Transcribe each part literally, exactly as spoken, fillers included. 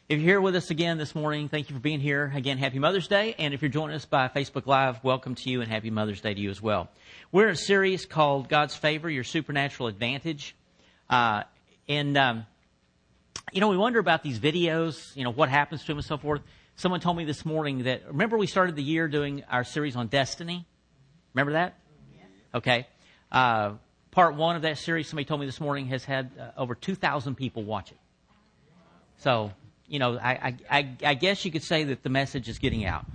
If you're here with us again this morning, thank you for being here. Again, happy Mother's Day. And if you're joining us by Facebook Live, welcome to you and happy Mother's Day to you as well. We're in a series called God's Favor, Your Supernatural Advantage. Uh, and, um, you know, we wonder about these videos, you know, what happens to them and so forth. Someone told me this morning that, remember we started the year doing our series on destiny? Remember that? Okay. Uh, part one of that series, somebody told me this morning, has had uh, over two thousand people watch it. So, you know, I, I, I guess you could say that the message is getting out.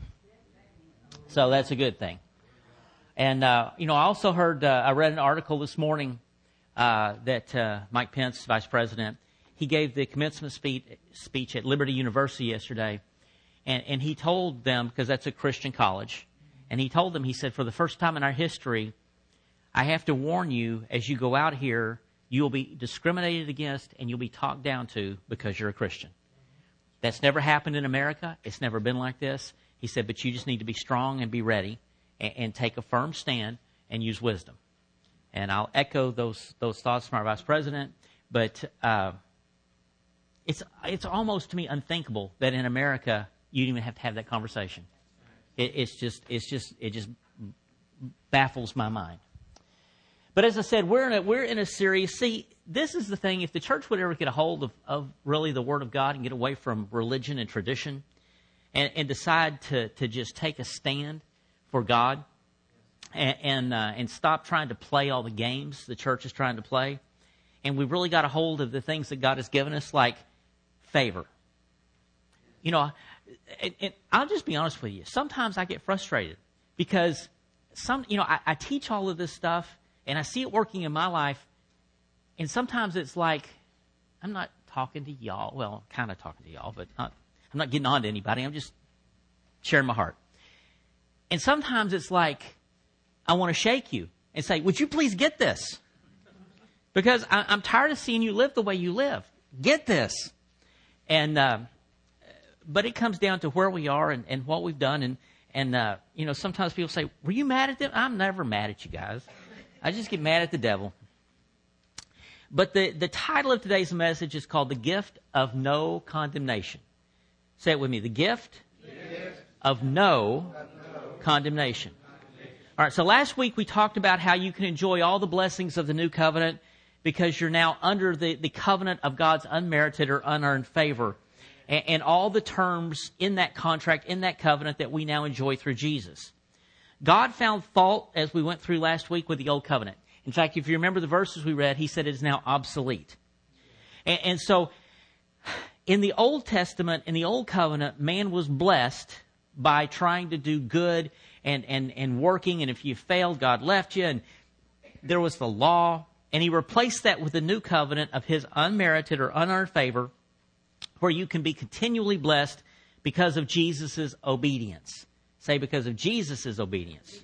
So that's a good thing. And, uh, you know, I also heard, uh, I read an article this morning uh, that uh, Mike Pence, Vice President, he gave the commencement speech, speech at Liberty University yesterday. And, and he told them, because that's a Christian college, and he told them, he said, for the first time in our history, I have to warn you, as you go out here, you will be discriminated against and you'll be talked down to because you're a Christian. That's never happened in America. It's never been like this. He said, but you just need to be strong and be ready and, and take a firm stand and use wisdom. And I'll echo those those thoughts from our Vice President. But uh, it's it's almost to me unthinkable that in America you even have to have that conversation. It, it's just it's just it just baffles my mind. But as I said, we're in a, we're in a series. See, this is the thing. If the church would ever get a hold of, of really the Word of God and get away from religion and tradition and, and decide to, to just take a stand for God and and, uh, and stop trying to play all the games the church is trying to play, and we've really got a hold of the things that God has given us, like favor. You know, and, and I'll just be honest with you. Sometimes I get frustrated because some, you know, I, I teach all of this stuff, and I see it working in my life, and sometimes it's like, I'm not talking to y'all. Well, kind of talking to y'all, but not, I'm not getting on to anybody. I'm just sharing my heart. And sometimes it's like, I want to shake you and say, would you please get this? Because I, I'm tired of seeing you live the way you live. Get this. And, uh, but it comes down to where we are and, and what we've done. And, and uh, you know, sometimes people say, were you mad at them? I'm never mad at you guys. I just get mad at the devil. But the, the title of today's message is called The Gift of No Condemnation. Say it with me. The gift, the gift of, no of no condemnation. condemnation. All right, so last week we talked about how you can enjoy all the blessings of the new covenant because you're now under the, the covenant of God's unmerited or unearned favor. And, and all the terms in that contract, in that covenant that we now enjoy through Jesus. God found fault, as we went through last week, with the Old Covenant. In fact, if you remember the verses we read, he said it is now obsolete. And, and so, in the Old Testament, in the Old Covenant, man was blessed by trying to do good and, and, and working. And if you failed, God left you. And there was the law. And he replaced that with the new covenant of his unmerited or unearned favor, where you can be continually blessed because of Jesus' obedience. Say, because of Jesus' obedience.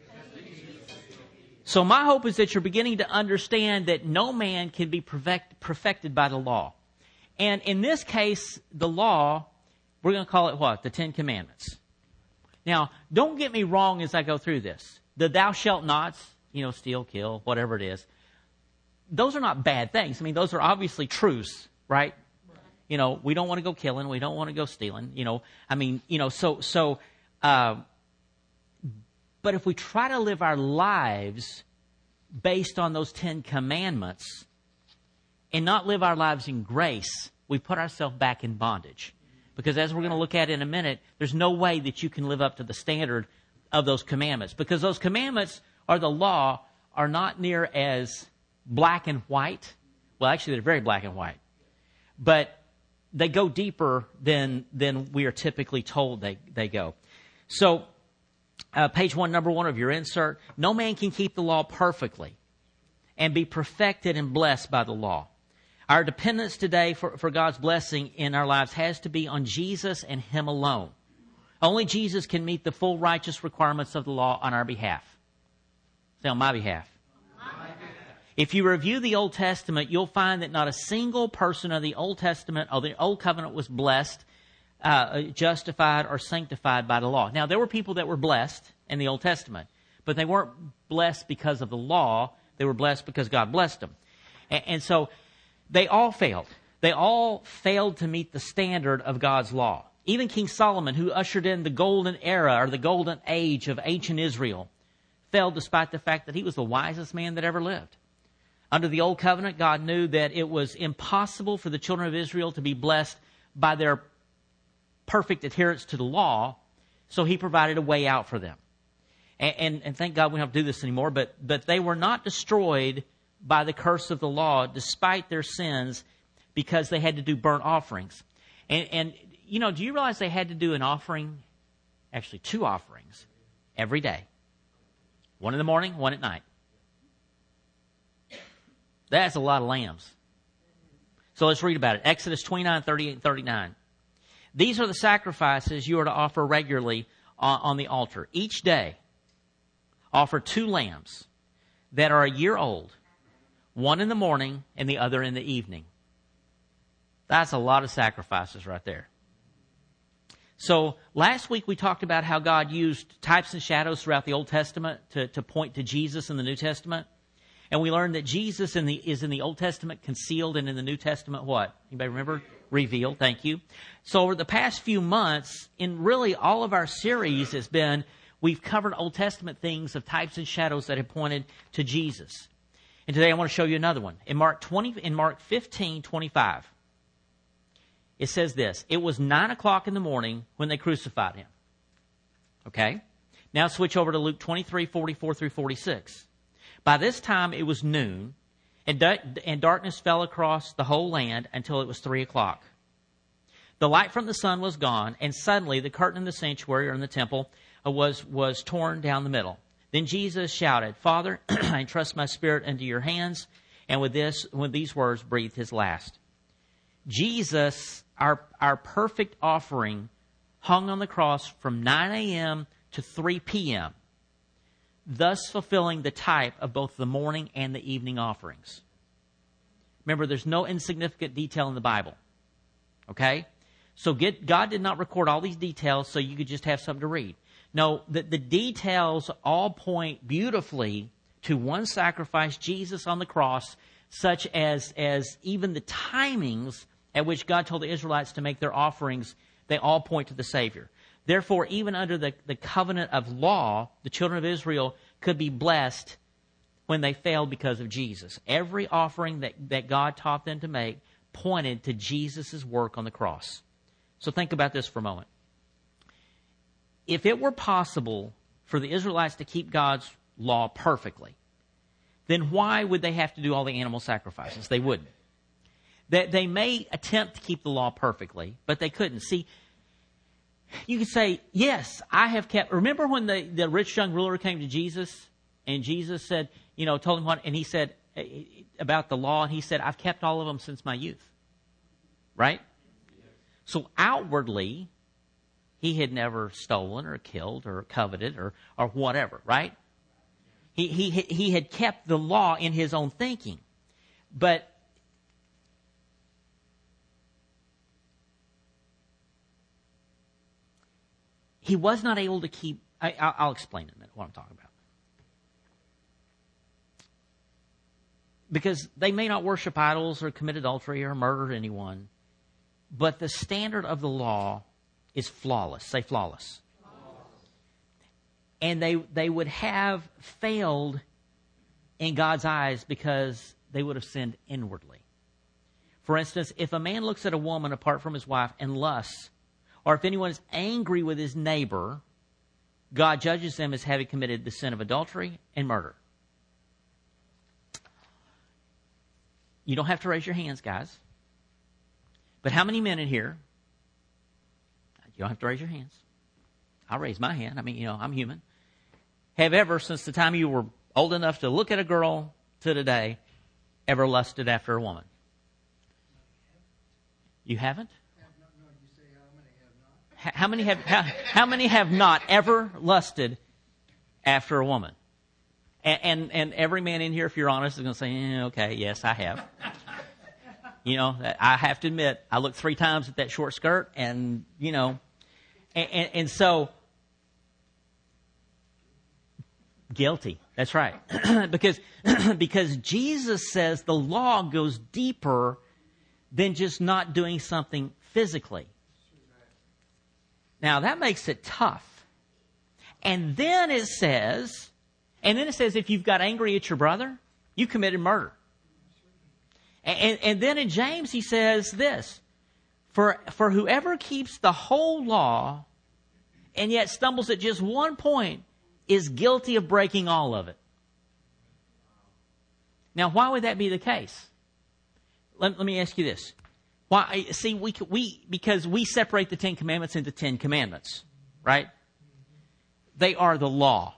So my hope is that you're beginning to understand that no man can be perfect, perfected by the law. And in this case, the law, we're going to call it what? The Ten Commandments. Now, don't get me wrong as I go through this. The thou shalt nots, you know, steal, kill, whatever it is, those are not bad things. I mean, those are obviously truths, right? You know, we don't want to go killing. We don't want to go stealing. You know, I mean, you know, so, so, uh, but if we try to live our lives based on those Ten Commandments and not live our lives in grace, we put ourselves back in bondage. Because as we're going to look at in a minute, there's no way that you can live up to the standard of those commandments. Because those commandments or the law are not near as black and white. Well, actually, they're very black and white. But they go deeper than, than we are typically told they, they go. So, Uh, page one, number one of your insert. No man can keep the law perfectly and be perfected and blessed by the law. Our dependence today for, for God's blessing in our lives has to be on Jesus and Him alone. Only Jesus can meet the full righteous requirements of the law on our behalf. Say, on my behalf. On my behalf. If you review the Old Testament, you'll find that not a single person of the Old Testament or the Old Covenant was blessed, Uh, justified or sanctified by the law. Now, there were people that were blessed in the Old Testament, but they weren't blessed because of the law. They were blessed because God blessed them. And, and so they all failed. They all failed to meet the standard of God's law. Even King Solomon, who ushered in the golden era or the golden age of ancient Israel, failed despite the fact that he was the wisest man that ever lived. Under the Old Covenant, God knew that it was impossible for the children of Israel to be blessed by their perfect adherence to the law, so he provided a way out for them. And, and, and thank God we don't have to do this anymore, but, but they were not destroyed by the curse of the law despite their sins because they had to do burnt offerings. And, and, you know, do you realize they had to do an offering, actually two offerings, every day? One in the morning, one at night. That's a lot of lambs. So let's read about it. Exodus twenty-nine, thirty-eight, and thirty-nine. These are the sacrifices you are to offer regularly on, on the altar. Each day, offer two lambs that are a year old, one in the morning and the other in the evening. That's a lot of sacrifices right there. So last week we talked about how God used types and shadows throughout the Old Testament to, to point to Jesus in the New Testament. And we learned that Jesus in the, is in the Old Testament concealed and in the New Testament what? Anybody remember? Revealed. Thank you. So over the past few months, in really all of our series has been, we've covered Old Testament things of types and shadows that have pointed to Jesus. And today I want to show you another one. In Mark twenty, in Mark fifteen twenty-five, it says this: it was nine o'clock in the morning when they crucified him. Okay? Now switch over to Luke twenty-three, forty-four through forty-six. By this time it was noon, and, da- and darkness fell across the whole land until it was three o'clock. The light from the sun was gone, and suddenly the curtain in the sanctuary or in the temple uh, was, was torn down the middle. Then Jesus shouted, "Father, I entrust my spirit into your hands," and with this, with these words, breathed his last. Jesus, our, our perfect offering, hung on the cross from nine a.m. to three p.m., thus fulfilling the type of both the morning and the evening offerings. Remember, there's no insignificant detail in the Bible. Okay? So get, God did not record all these details so you could just have something to read. No, the, the details all point beautifully to one sacrifice, Jesus on the cross, such as, as even the timings at which God told the Israelites to make their offerings, they all point to the Savior. Therefore, even under the, the covenant of law, the children of Israel could be blessed when they failed because of Jesus. Every offering that, that God taught them to make pointed to Jesus' work on the cross. So think about this for a moment. If it were possible for the Israelites to keep God's law perfectly, then why would they have to do all the animal sacrifices? They wouldn't. That they may attempt to keep the law perfectly, but they couldn't. See, you could say, yes, I have kept... Remember when the, the rich young ruler came to Jesus, and Jesus said, you know, told him what, and he said about the law, and he said, I've kept all of them since my youth. Right? So outwardly, he had never stolen or killed or coveted or, or whatever, right? He, he, he had kept the law in his own thinking. But he was not able to keep... I, I'll explain in a minute what I'm talking about. Because they may not worship idols or commit adultery or murder anyone, but the standard of the law is flawless. Say flawless. Flawless. And they, they would have failed in God's eyes because they would have sinned inwardly. For instance, if a man looks at a woman apart from his wife and lusts, or if anyone is angry with his neighbor, God judges them as having committed the sin of adultery and murder. You don't have to raise your hands, guys. But how many men in here, you don't have to raise your hands. I'll raise my hand. I mean, you know, I'm human. Have ever, since the time you were old enough to look at a girl to today, ever lusted after a woman? You haven't? How many have how, how many have not ever lusted after a woman? And, and and every man in here, if you're honest, is going to say, eh, okay, yes, I have. You know, I have to admit, I looked three times at that short skirt, and, you know, and, and, and so, guilty. That's right. because, because Jesus says the law goes deeper than just not doing something physically. Now, that makes it tough. And then it says, and then it says if you've got angry at your brother, you committed murder. And, and then in James he says this, for, for whoever keeps the whole law and yet stumbles at just one point is guilty of breaking all of it. Now, why would that be the case? Let, let me ask you this. Why? See, we we because we separate the Ten Commandments into Ten Commandments, right? They are the law.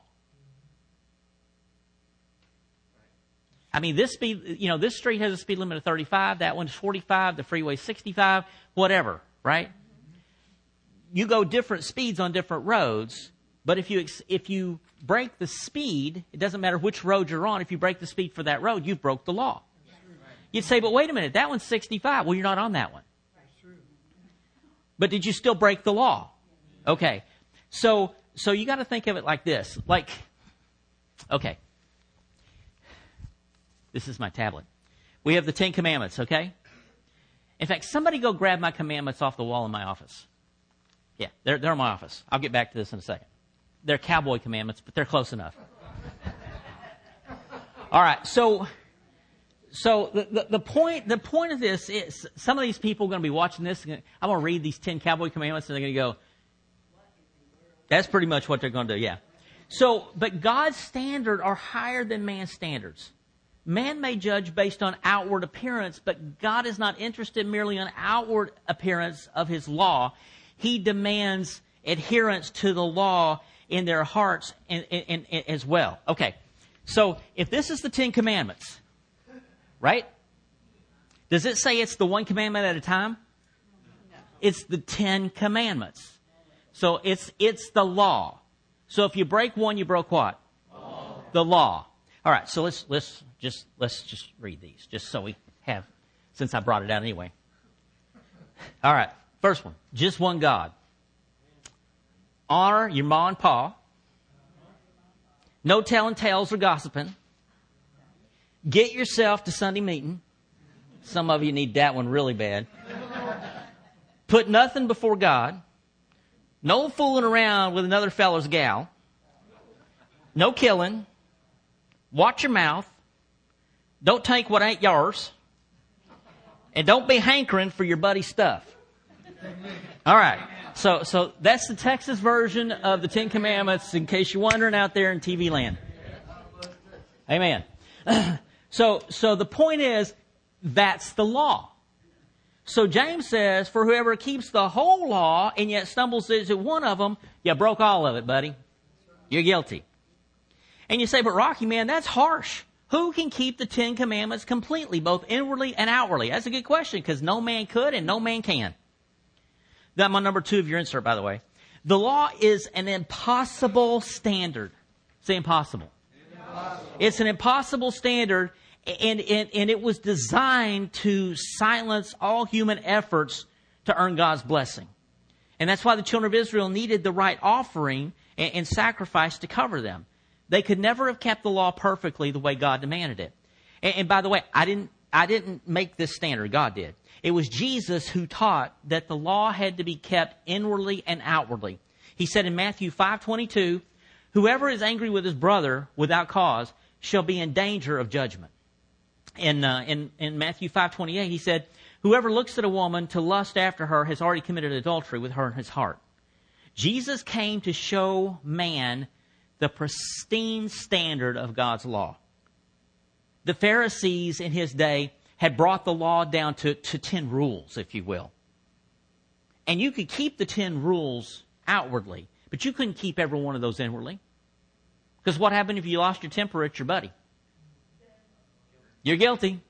I mean, this speed, you know, this street has a speed limit of thirty-five. That one's forty-five. The freeway's sixty-five. Whatever, right? You go different speeds on different roads, but if you if you break the speed, it doesn't matter which road you're on. If you break the speed for that road, you've broke the law. You'd say, but wait a minute, that one's sixty-five. Well, you're not on that one. But did you still break the law? Okay. So, so you got to think of it like this. Like, okay. This is my tablet. We have the Ten Commandments, okay? In fact, somebody go grab my commandments off the wall in my office. Yeah, they're, they're in my office. I'll get back to this in a second. They're cowboy commandments, but they're close enough. All right, so... So the, the, the point the point of this is some of these people are going to be watching this. I'm going to read these ten cowboy commandments and they're going to go, that's pretty much what they're going to do, yeah. So, but God's standards are higher than man's standards. Man may judge based on outward appearance, but God is not interested merely on outward appearance of His law. He demands adherence to the law in their hearts and, and, and as well. Okay, so if this is the Ten Commandments... Right? Does it say it's the one commandment at a time? No. It's the Ten Commandments. So it's it's the law. So if you break one, you broke what? Law. The law. All right. So let's let's just let's just read these, just so we have, since I brought it out anyway. All right. First one. Just one God. Honor your ma and pa. No telling tales or gossiping. Get yourself to Sunday meeting. Some of you need that one really bad. Put nothing before God. No fooling around with another fellow's gal. No killing. Watch your mouth. Don't take what ain't yours. And don't be hankering for your buddy's stuff. All right. So, so that's the Texas version of the Ten Commandments, in case you're wondering out there in T V land. Amen. So, so the point is, that's the law. So James says, for whoever keeps the whole law and yet stumbles at one of them, you broke all of it, buddy. You're guilty. And you say, but Rocky, man, that's harsh. Who can keep the Ten Commandments completely, both inwardly and outwardly? That's a good question, because no man could and no man can. That's my number two of your insert, by the way. The law is an impossible standard. Say impossible. Impossible. It's an impossible standard. And, and, and it was designed to silence all human efforts to earn God's blessing. And that's why the children of Israel needed the right offering and, and sacrifice to cover them. They could never have kept the law perfectly the way God demanded it. And, and by the way, I didn't, I didn't make this standard. God did. It was Jesus who taught that the law had to be kept inwardly and outwardly. He said in Matthew five twenty-two, whoever is angry with his brother without cause shall be in danger of judgment. In, uh, in, in Matthew five twenty-eight, he said, whoever looks at a woman to lust after her has already committed adultery with her in his heart. Jesus came to show man the pristine standard of God's law. The Pharisees in his day had brought the law down to, to ten rules, if you will. And you could keep the ten rules outwardly, but you couldn't keep every one of those inwardly. Because what happened if you lost your temper at your buddy? You're guilty.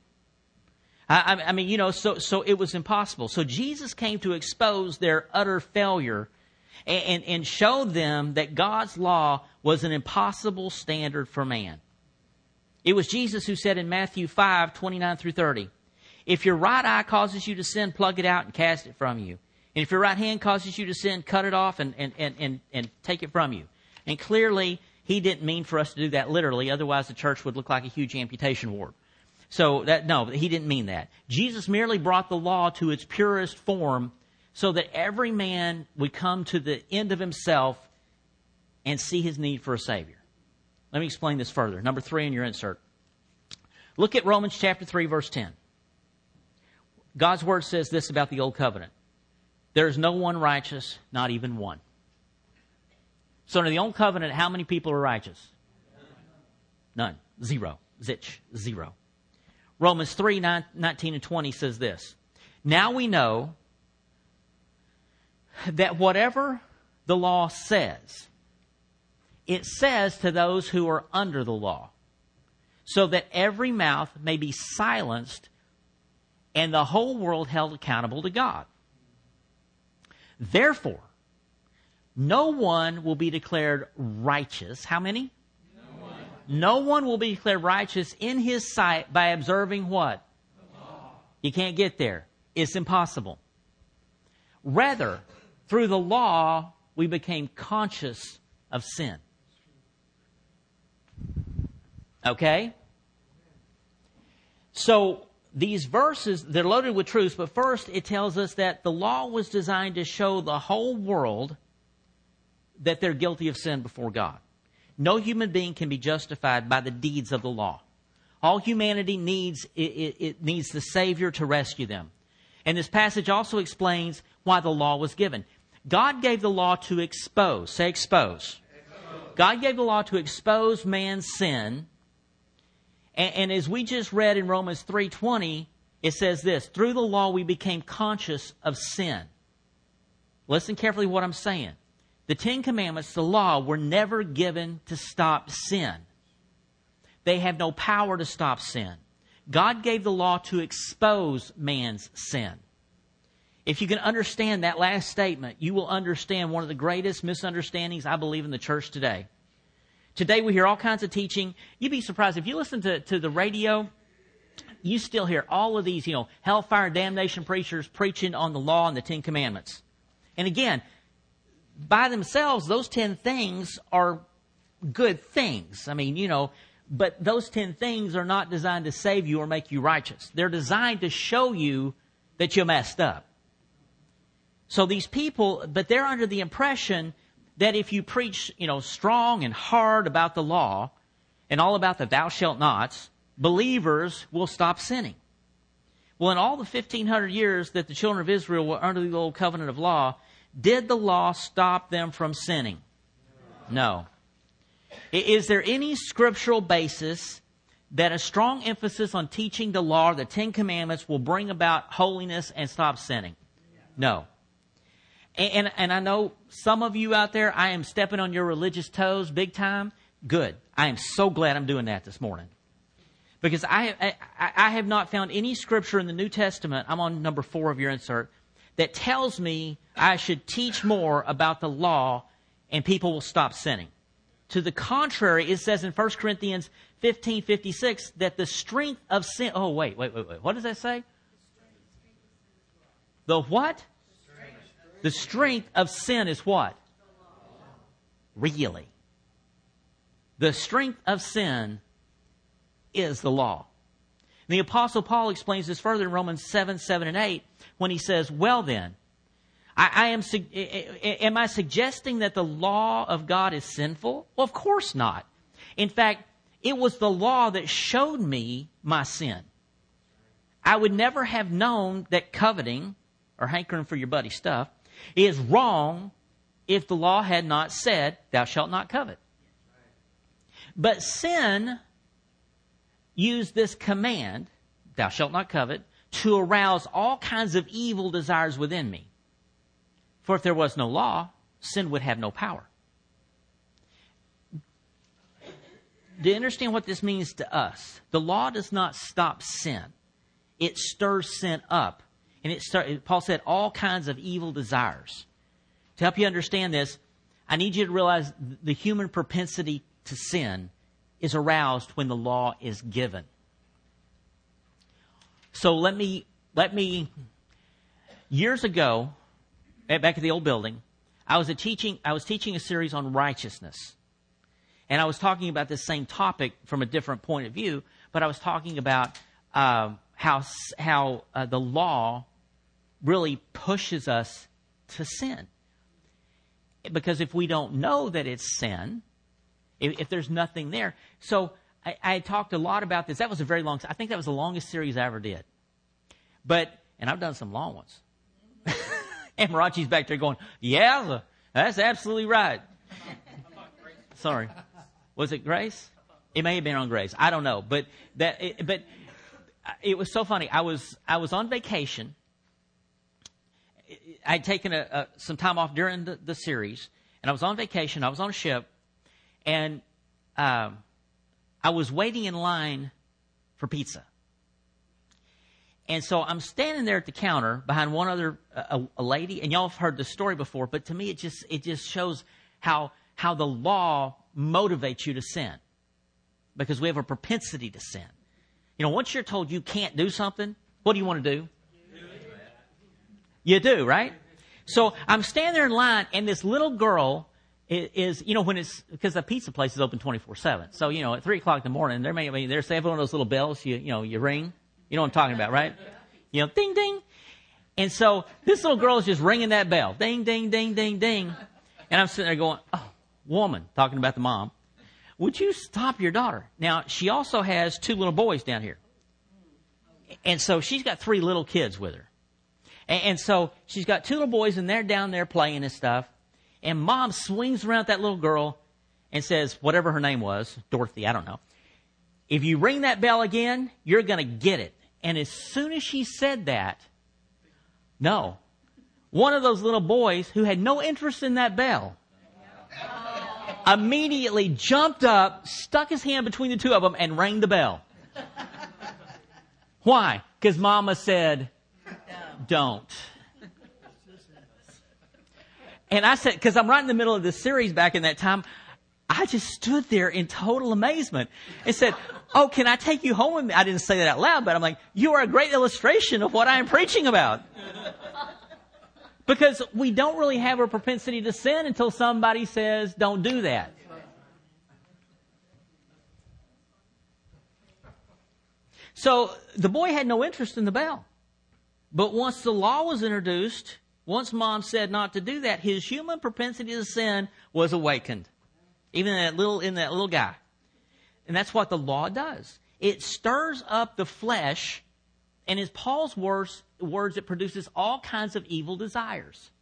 I, I mean, you know, so so it was impossible. So Jesus came to expose their utter failure and, and, and show them that God's law was an impossible standard for man. It was Jesus who said in Matthew five twenty-nine through thirty, if your right eye causes you to sin, plug it out and cast it from you. And if your right hand causes you to sin, cut it off and, and, and, and, and take it from you. And clearly, he didn't mean for us to do that literally. Otherwise, the church would look like a huge amputation ward. So that, no, he didn't mean that. Jesus merely brought the law to its purest form so that every man would come to the end of himself and see his need for a Savior. Let me explain this further. Number three in your insert. Look at Romans chapter three, verse ten. God's word says this about the old covenant. There is no one righteous, not even one. So under the old covenant, how many people are righteous? None. Zero. Zitch. Zero. Romans three, nineteen and twenty says this. Now we know that whatever the law says, it says to those who are under the law, so that every mouth may be silenced and the whole world held accountable to God. Therefore, no one will be declared righteous. How many? No one. No one will be declared righteous in his sight by observing what? The law. You can't get there. It's impossible. Rather, through the law, we became conscious of sin. Okay? So, these verses, they're loaded with truths, but first it tells us that the law was designed to show the whole world that they're guilty of sin before God. No human being can be justified by the deeds of the law. All humanity needs, it, it, it needs the Savior to rescue them. And this passage also explains why the law was given. God gave the law to expose. Say expose. Expose. God gave the law to expose man's sin. And, and as we just read in Romans three twenty, it says this, through the law we became conscious of sin. Listen carefully to what I'm saying. The Ten Commandments, the law, were never given to stop sin. They have no power to stop sin. God gave the law to expose man's sin. If you can understand that last statement, you will understand one of the greatest misunderstandings I believe in the church today. Today we hear all kinds of teaching. You'd be surprised if you listen to, to the radio, you still hear all of these, you know, hellfire damnation preachers preaching on the law and the Ten Commandments. And again, by themselves, those ten things are good things. I mean, you know, but those ten things are not designed to save you or make you righteous. They're designed to show you that you messed up. So these people, but they're under the impression that if you preach, you know, strong and hard about the law and all about the thou shalt nots, believers will stop sinning. Well, in all the fifteen hundred years that the children of Israel were under the old covenant of law, did the law stop them from sinning? No. Is there any scriptural basis that a strong emphasis on teaching the law or the Ten Commandments will bring about holiness and stop sinning? No. And, and, and I know some of you out there, I am stepping on your religious toes big time. Good. I am so glad I'm doing that this morning. Because I, I, I have not found any scripture in the New Testament, I'm on number four of your insert, that tells me I should teach more about the law and people will stop sinning. To the contrary, it says in First Corinthians fifteen fifty-six that the strength of sin... Oh, wait, wait, wait, wait. What does that say? The what? The strength of sin is what? Really. The strength of sin is the law. And the Apostle Paul explains this further in Romans seven, seven, and eight when he says, well then, I, I am, am I suggesting that the law of God is sinful? Well, of course not. In fact, it was the law that showed me my sin. I would never have known that coveting or hankering for your buddy's stuff is wrong if the law had not said, thou shalt not covet. But sin used this command, thou shalt not covet, to arouse all kinds of evil desires within me. For if there was no law, sin would have no power. Do you understand what this means to us? The law does not stop sin. It stirs sin up. And it start, Paul said all kinds of evil desires. To help you understand this, I need you to realize the human propensity to sin is aroused when the law is given. So let me, let me, years ago, back at the old building, I was a teaching, I was teaching a series on righteousness. And I was talking about this same topic from a different point of view, but I was talking about uh, how how uh, the law really pushes us to sin. Because if we don't know that it's sin, if, if there's nothing there. So I, I talked a lot about this. That was a very long, I think that was the longest series I ever did. But, and I've done some long ones. And Marachi's back there going, yeah, that's absolutely right. Sorry. Was it Grace? It may have been on Grace. I don't know. But that, it, but it was so funny. I was, I was on vacation. I'd taken a, a, some time off during the, the series, and I was on vacation. I was on a ship, and um, I was waiting in line for pizza. And so I'm standing there at the counter behind one other a, a lady, and y'all have heard this story before, but to me it just it just shows how how the law motivates you to sin, because we have a propensity to sin. You know, once you're told you can't do something, what do you want to do? You do, right? So I'm standing there in line, and this little girl is, is you know, when it's, because the pizza place is open twenty-four seven. So, you know, at three o'clock in the morning, there may be, there's they have one of those little bells, you, you know, you ring. You know what I'm talking about, right? You know, ding, ding. And so this little girl is just ringing that bell. Ding, ding, ding, ding, ding. And I'm sitting there going, oh, woman, talking about the mom, would you stop your daughter? Now, she also has two little boys down here. And so she's got three little kids with her. And so she's got two little boys, and they're down there playing and stuff. And mom swings around at that little girl and says, whatever her name was, Dorothy, I don't know. If you ring that bell again, you're going to get it. And as soon as she said that, no. One of those little boys who had no interest in that bell immediately jumped up, stuck his hand between the two of them, and rang the bell. Why? Because mama said, don't. And I said, because I'm right in the middle of this series back in that time, I just stood there in total amazement and said, oh, can I take you home with me? I didn't say that out loud, but I'm like, you are a great illustration of what I am preaching about. Because we don't really have a propensity to sin until somebody says, don't do that. So the boy had no interest in the bell. But once the law was introduced, once mom said not to do that, his human propensity to sin was awakened. Even in that little, in that little guy. And that's what the law does. It stirs up the flesh, and in Paul's words, words, it produces all kinds of evil desires.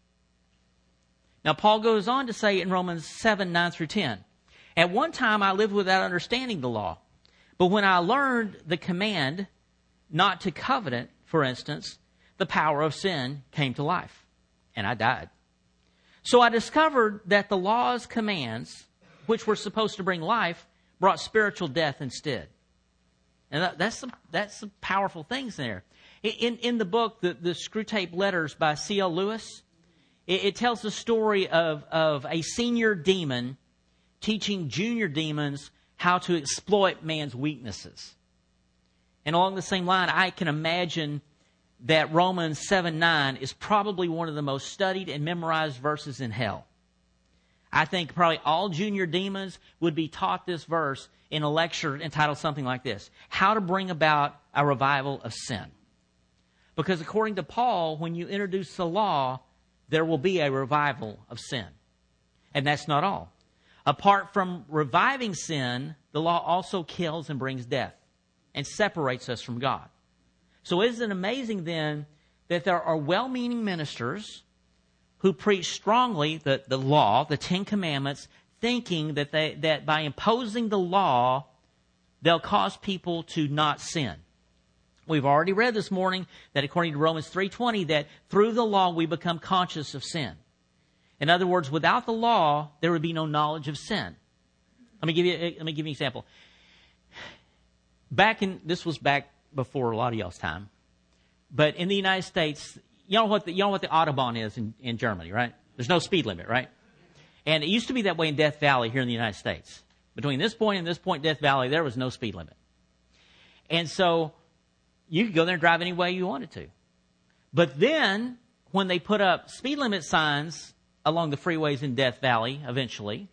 Now, Paul goes on to say in Romans seven, nine through ten, at one time I lived without understanding the law. But when I learned the command not to covet, for instance, the power of sin came to life, and I died. So I discovered that the law's commands, which were supposed to bring life, brought spiritual death instead. And that, that's some, that's some powerful things there. In, in the book, the, the Screwtape Letters by C L Lewis, it, it tells the story of, of a senior demon teaching junior demons how to exploit man's weaknesses. And along the same line, I can imagine that Romans seven nine is probably one of the most studied and memorized verses in hell. I think probably all junior demons would be taught this verse in a lecture entitled something like this: How to Bring About a Revival of Sin. Because according to Paul, when you introduce the law, there will be a revival of sin. And that's not all. Apart from reviving sin, the law also kills and brings death and separates us from God. So isn't it amazing then that there are well-meaning ministers who preach strongly the, the law, the Ten Commandments, thinking that they that by imposing the law, they'll cause people to not sin. We've already read this morning that according to Romans three twenty, that through the law we become conscious of sin. In other words, without the law, there would be no knowledge of sin. Let me give you let me give you an example. Back in this was back before a lot of y'all's time, but in the United States, you know what the, you know what the Autobahn is in, in Germany, right? There's no speed limit, right? And it used to be that way in Death Valley here in the United States. Between this point and this point, Death Valley, there was no speed limit. And so you could go there and drive any way you wanted to. But then when they put up speed limit signs along the freeways in Death Valley, eventually,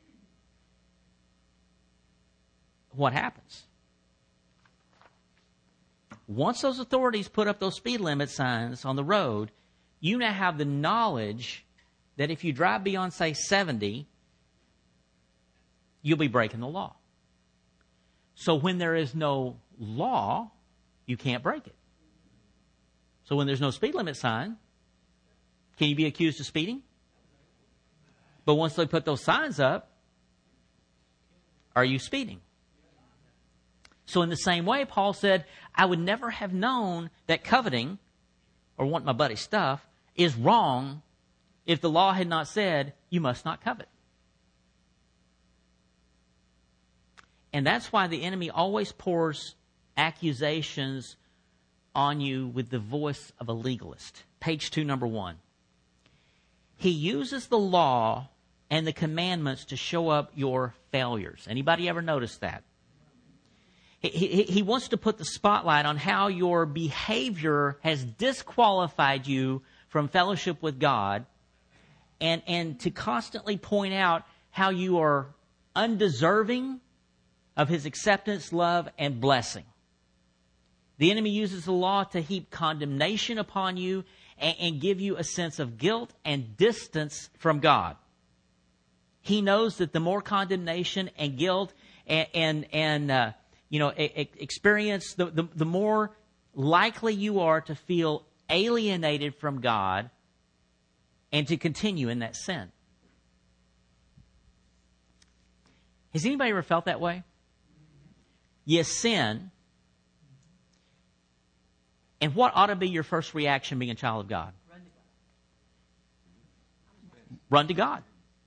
what happens? Once those authorities put up those speed limit signs on the road, you now have the knowledge that if you drive beyond, say, seventy, you'll be breaking the law. So when there is no law, you can't break it. So when there's no speed limit sign, can you be accused of speeding? But once they put those signs up, are you speeding? So in the same way, Paul said, I would never have known that coveting, or wanting my buddy's stuff, is wrong if the law had not said, you must not covet. And that's why the enemy always pours accusations on you with the voice of a legalist. Page two, number one. He uses the law and the commandments to show up your failures. Anybody ever notice that? He, he, he wants to put the spotlight on how your behavior has disqualified you from fellowship with God, and, and to constantly point out how you are undeserving of His acceptance, love, and blessing. The enemy uses the law to heap condemnation upon you and, and give you a sense of guilt and distance from God. He knows that the more condemnation and guilt and, and, and uh, you know, experience, the, the, the more likely you are to feel alienated from God and to continue in that sin. Has anybody ever felt that way? You sin, and what ought to be your first reaction being a child of God? Run to God. Run to God.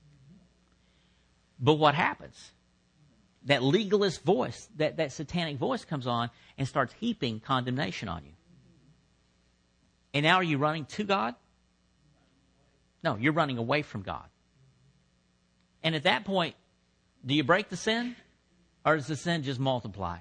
But what happens? That legalist voice, that, that satanic voice comes on and starts heaping condemnation on you. And now are you running to God? No, you're running away from God. And at that point, do you break the sin? Or does the sin just multiply?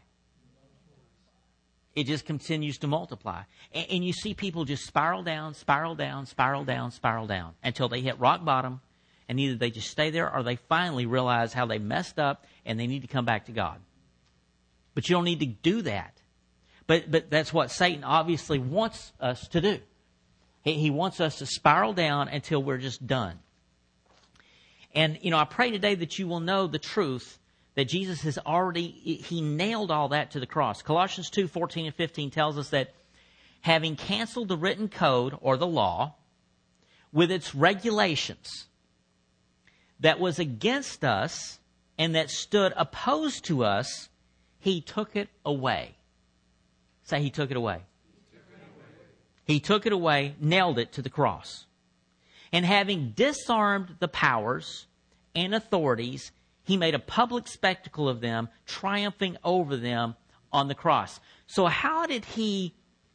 It just continues to multiply. And, and you see people just spiral down, spiral down, spiral down, spiral down until they hit rock bottom. And either they just stay there or they finally realize how they messed up and they need to come back to God. But you don't need to do that. But but that's what Satan obviously wants us to do. He, he wants us to spiral down until we're just done. And, you know, I pray today that you will know the truth that Jesus has already, He nailed all that to the cross. Colossians two, fourteen and fifteen tells us that having canceled the written code or the law with its regulations that was against us and that stood opposed to us, He took it away. Say, He took it away. He took it away, he took it away, nailed it to the cross. And having disarmed the powers and authorities, He made a public spectacle of them, triumphing over them on the cross. So how did He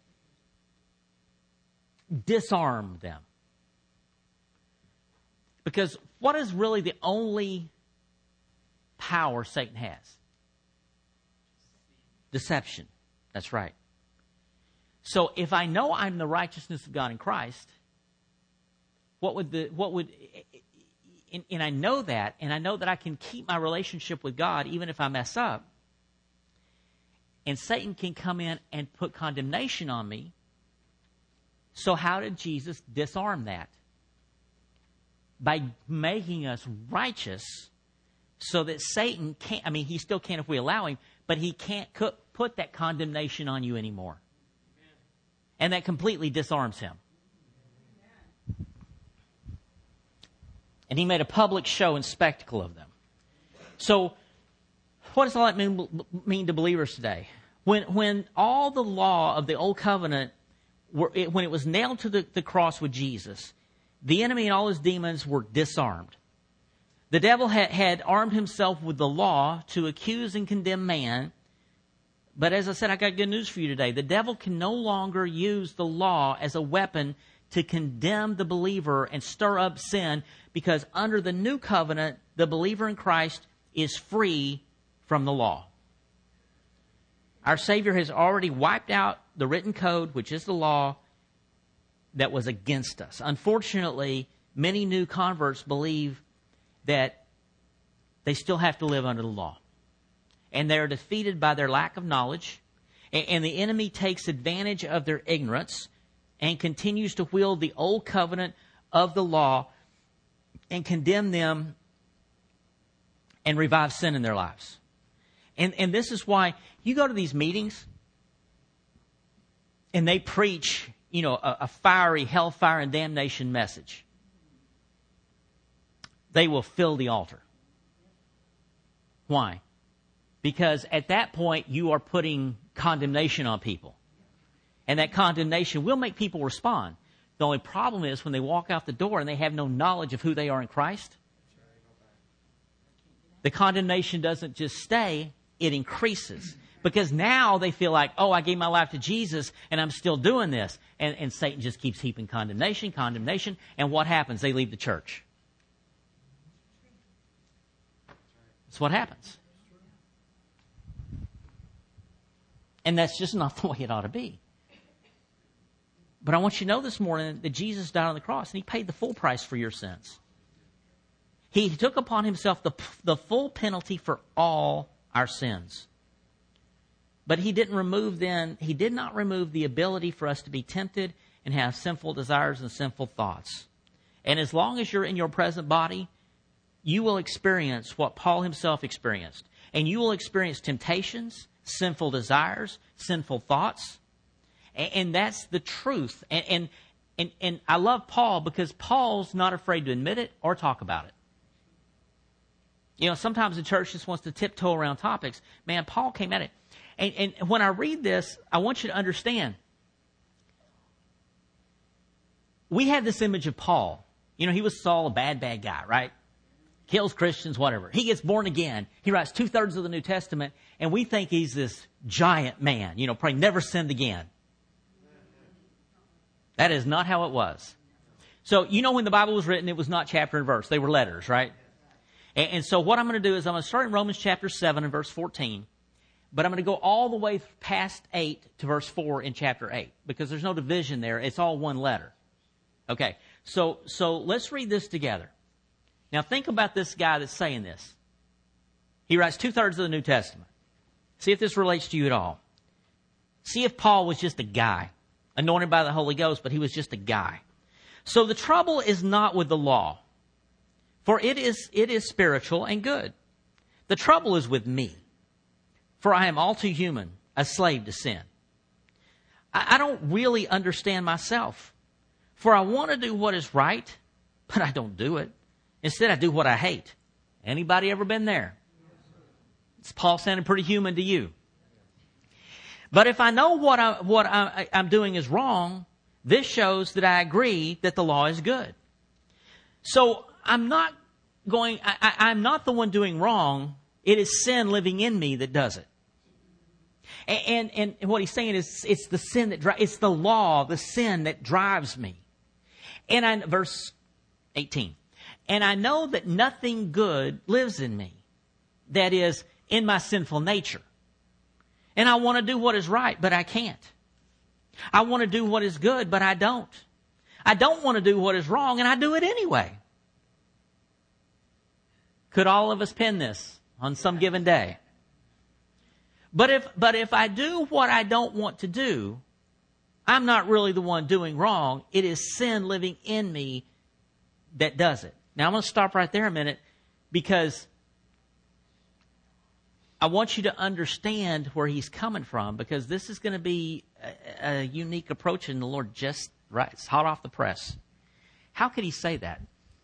disarm them? Because what is really the only power Satan has? Deception. That's right. So if I know I'm the righteousness of God in Christ, what would the what would and, and I know that, and I know that I can keep my relationship with God even if I mess up. And Satan can come in and put condemnation on me. So how did Jesus disarm that? By making us righteous so that Satan can't, I mean, he still can if we allow him, but he can't put that condemnation on you anymore. And that completely disarms him. And he made a public show and spectacle of them. So, what does all that mean, mean to believers today? When when all the law of the old covenant, were, it, when it was nailed to the, the cross with Jesus, the enemy and all his demons were disarmed. The devil had, had armed himself with the law to accuse and condemn man. But as I said, I got good news for you today. The devil can no longer use the law as a weapon to condemn the believer and stir up sin, because under the new covenant, the believer in Christ is free from the law. Our Savior has already wiped out the written code, which is the law, that was against us. Unfortunately, many new converts believe that they still have to live under the law. And they're defeated by their lack of knowledge. And the enemy takes advantage of their ignorance and continues to wield the old covenant of the law and condemn them and revive sin in their lives. And, and this is why you go to these meetings and they preach, you know, a, a fiery hellfire and damnation message. They will fill the altar. Why? Because at that point you are putting condemnation on people. And that condemnation will make people respond. The only problem is when they walk out the door and they have no knowledge of who they are in Christ, the condemnation doesn't just stay, it increases. Because now they feel like, oh, I gave my life to Jesus and I'm still doing this. And, and Satan just keeps heaping condemnation, condemnation. And what happens? They leave the church. That's what happens. And that's just not the way it ought to be. But I want you to know this morning that Jesus died on the cross and He paid the full price for your sins. He took upon Himself the, the full penalty for all our sins. But He didn't remove then, He did not remove the ability for us to be tempted and have sinful desires and sinful thoughts. And as long as you're in your present body, you will experience what Paul himself experienced. And you will experience temptations, sinful desires, sinful thoughts. And, and that's the truth. And, and, and, and I love Paul because Paul's not afraid to admit it or talk about it. You know, sometimes the church just wants to tiptoe around topics. Man, Paul came at it. And, and when I read this, I want you to understand. We have this image of Paul. You know, he was Saul, a bad, bad guy, right? Kills Christians, whatever. He gets born again. He writes two-thirds of the New Testament, and we think he's this giant man, you know, probably never sinned again. That is not how it was. So, you know, when the Bible was written, it was not chapter and verse. They were letters, right? And, and so what I'm going to do is I'm going to start in Romans chapter seven and verse fourteen, but I'm going to go all the way past eight to verse four in chapter eight, because there's no division there. It's all one letter. Okay, so so let's read this together. Now think about this guy that's saying this. He writes two-thirds of the New Testament. See if this relates to you at all. See if Paul was just a guy, anointed by the Holy Ghost, but he was just a guy. So the trouble is not with the law, for it is it is spiritual and good. The trouble is with me, for I am all too human, a slave to sin. I, I don't really understand myself, for I want to do what is right, but I don't do it. Instead, I do what I hate. Anybody ever been there? It's Paul sounding pretty human to you. But if I know what, I, what I, I'm doing is wrong, this shows that I agree that the law is good. So I'm not going, I, I, I'm not the one doing wrong. It is sin living in me that does it. And, and, and what he's saying is it's the sin that drives, it's the law, the sin that drives me. And I, verse eighteen. And I know that nothing good lives in me, that is, in my sinful nature. And I want to do what is right, but I can't. I want to do what is good, but I don't. I don't want to do what is wrong, and I do it anyway. Could all of us pen this on some given day? But if, but if I do what I don't want to do, I'm not really the one doing wrong. It is sin living in me that does it. Now, I'm going to stop right there a minute because I want you to understand where he's coming from, because this is going to be a, a unique approach in the Lord just right. It's hot off the press. How could he say that?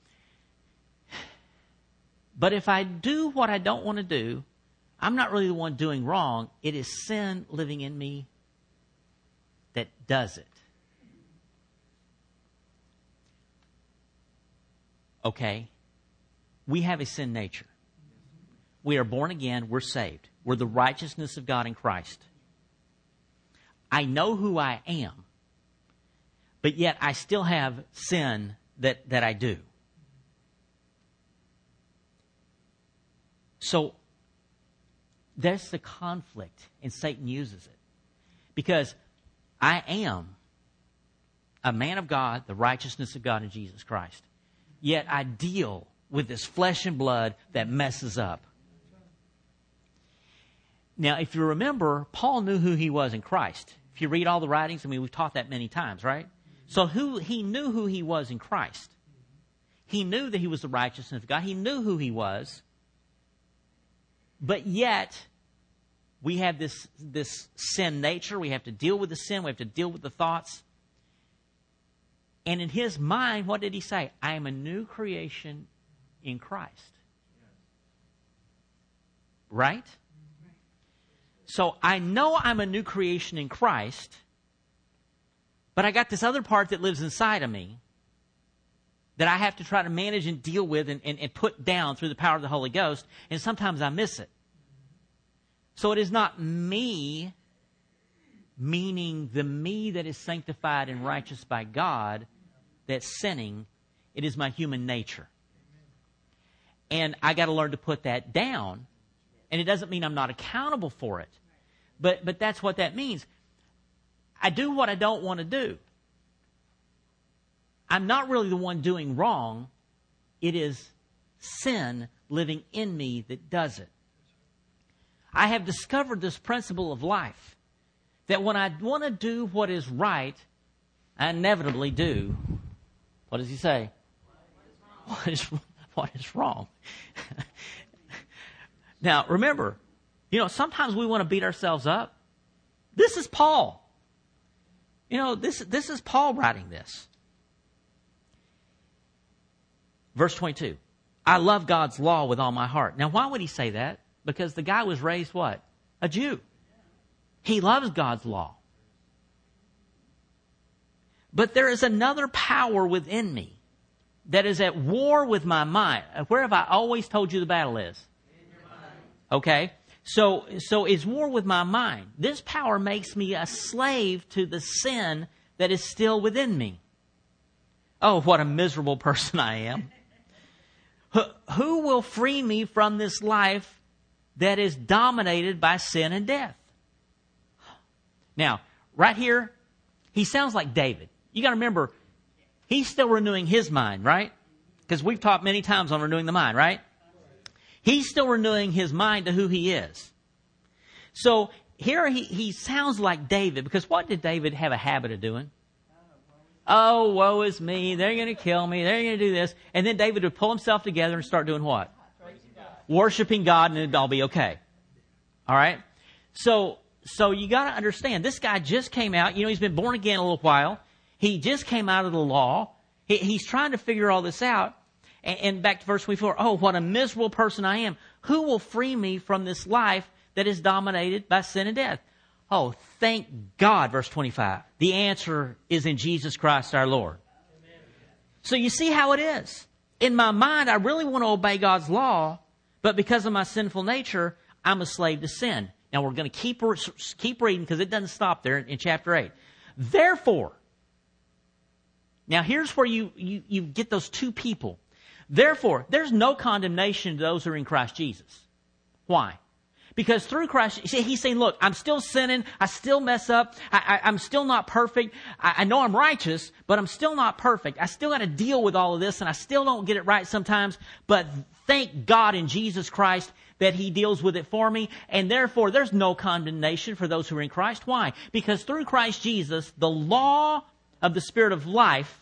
But if I do what I don't want to do, I'm not really the one doing wrong. It is sin living in me that does it. Okay, we have a sin nature. We are born again. We're saved. We're the righteousness of God in Christ. I know who I am, but yet I still have sin that, that I do. So there's the conflict, and Satan uses it. Because I am a man of God, the righteousness of God in Jesus Christ. Yet I deal with this flesh and blood that messes up. Now, if you remember, Paul knew who he was in Christ. If you read all the writings, I mean, we've taught that many times, right? So who he knew who he was in Christ. He knew that he was the righteousness of God. He knew who he was. But yet, we have this, this sin nature. We have to deal with the sin. We have to deal with the thoughts. And in his mind, what did he say? I am a new creation in Christ. Right? So I know I'm a new creation in Christ, but I got this other part that lives inside of me that I have to try to manage and deal with and, and, and put down through the power of the Holy Ghost, and sometimes I miss it. So it is not me, meaning the me that is sanctified and righteous by God, that's sinning. It is my human nature. And I got to learn to put that down. And it doesn't mean I'm not accountable for it. But but that's what that means. I do what I don't want to do. I'm not really the one doing wrong. It is sin living in me that does it. I have discovered this principle of life, that when I want to do what is right, I inevitably do. What does he say? What is, what is wrong? Now, remember, you know, sometimes we want to beat ourselves up. This is Paul. You know, this, this is Paul writing this. Verse twenty-two. I love God's law with all my heart. Now, why would he say that? Because the guy was raised what? A Jew. He loves God's law. But there is another power within me that is at war with my mind. Where have I always told you the battle is? Okay, so so it's war with my mind. This power makes me a slave to the sin that is still within me. Oh, what a miserable person I am. Who, who will free me from this life that is dominated by sin and death? Now, right here, he sounds like David. You got to remember, he's still renewing his mind, right? Because we've taught many times on renewing the mind, right? He's still renewing his mind to who he is. So here he, he sounds like David, because what did David have a habit of doing? Oh, woe is me. They're going to kill me. They're going to do this. And then David would pull himself together and start doing what? Worshiping God, and it'd all be okay. All right? So, so you got to understand, this guy just came out. You know, he's been born again a little while. He just came out of the law. He, he's trying to figure all this out. And, and back to verse twenty-four. Oh, what a miserable person I am. Who will free me from this life that is dominated by sin and death? Oh, thank God, verse twenty-five. The answer is in Jesus Christ our Lord. Amen. So you see how it is. In my mind, I really want to obey God's law, but because of my sinful nature, I'm a slave to sin. Now we're going to keep, keep reading because it doesn't stop there in chapter eight. Therefore, now here's where you, you, you get those two people. Therefore, there's no condemnation to those who are in Christ Jesus. Why? Because through Christ, see, he's saying, look, I'm still sinning. I still mess up. I, I, I'm still not perfect. I, I know I'm righteous, but I'm still not perfect. I still got to deal with all of this, and I still don't get it right sometimes. But thank God in Jesus Christ that he deals with it for me. And therefore, there's no condemnation for those who are in Christ. Why? Because through Christ Jesus, the law of the Spirit of life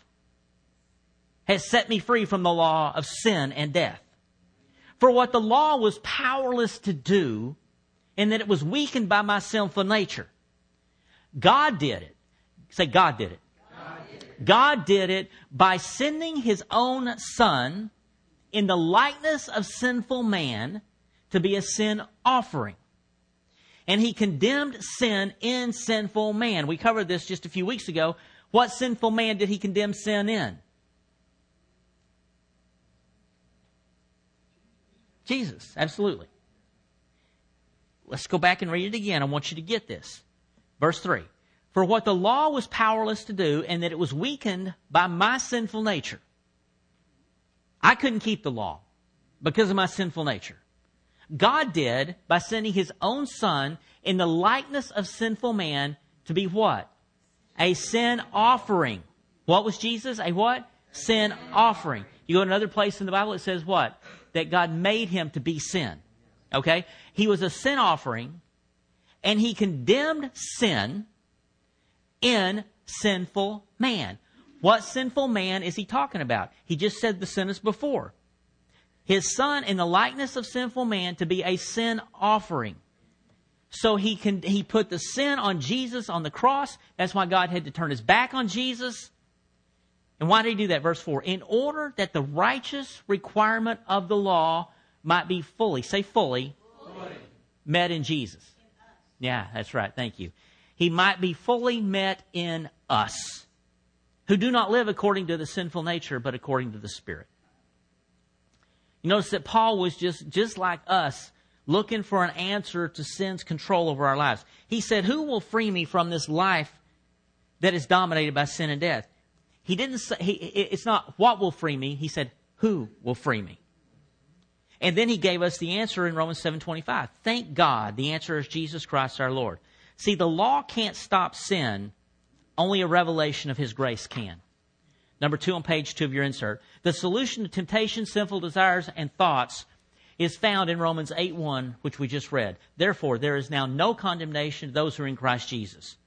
has set me free from the law of sin and death. For what the law was powerless to do, in that it was weakened by my sinful nature, God did it. Say, God did it. God did it. God did it by sending his own Son in the likeness of sinful man to be a sin offering. And he condemned sin in sinful man. We covered this just a few weeks ago. What sinful man did he condemn sin in? Jesus, absolutely. Let's go back and read it again. I want you to get this. Verse three. For what the law was powerless to do, and that it was weakened by my sinful nature. I couldn't keep the law because of my sinful nature. God did by sending his own Son in the likeness of sinful man to be what? A sin offering. What was Jesus? A what? Sin offering. You go to another place in the Bible, it says what? That God made him to be sin. Okay? He was a sin offering And he condemned sin in sinful man. What sinful man is he talking about? He just said the sentence before. His Son in the likeness of sinful man to be a sin offering. So he can, he put the sin on Jesus on the cross. That's why God had to turn his back on Jesus. And why did he do that? Verse four. In order that the righteous requirement of the law might be fully, say fully, fully. met in Jesus. Yeah, that's right. Thank you. He might be fully met in us, who do not live according to the sinful nature, but according to the Spirit. You notice that Paul was just, just like us, looking for an answer to sin's control over our lives. He said, who will free me from this life that is dominated by sin and death? He didn't say, he, it's not what will free me. He said, who will free me? And then he gave us the answer in Romans seven twenty-five. Thank God the answer is Jesus Christ our Lord. See, the law can't stop sin. Only a revelation of his grace can. Number two on page two of your insert. The solution to temptation, sinful desires, and thoughts is found in Romans eight one, which we just read. Therefore, there is now no condemnation to those who are in Christ Jesus.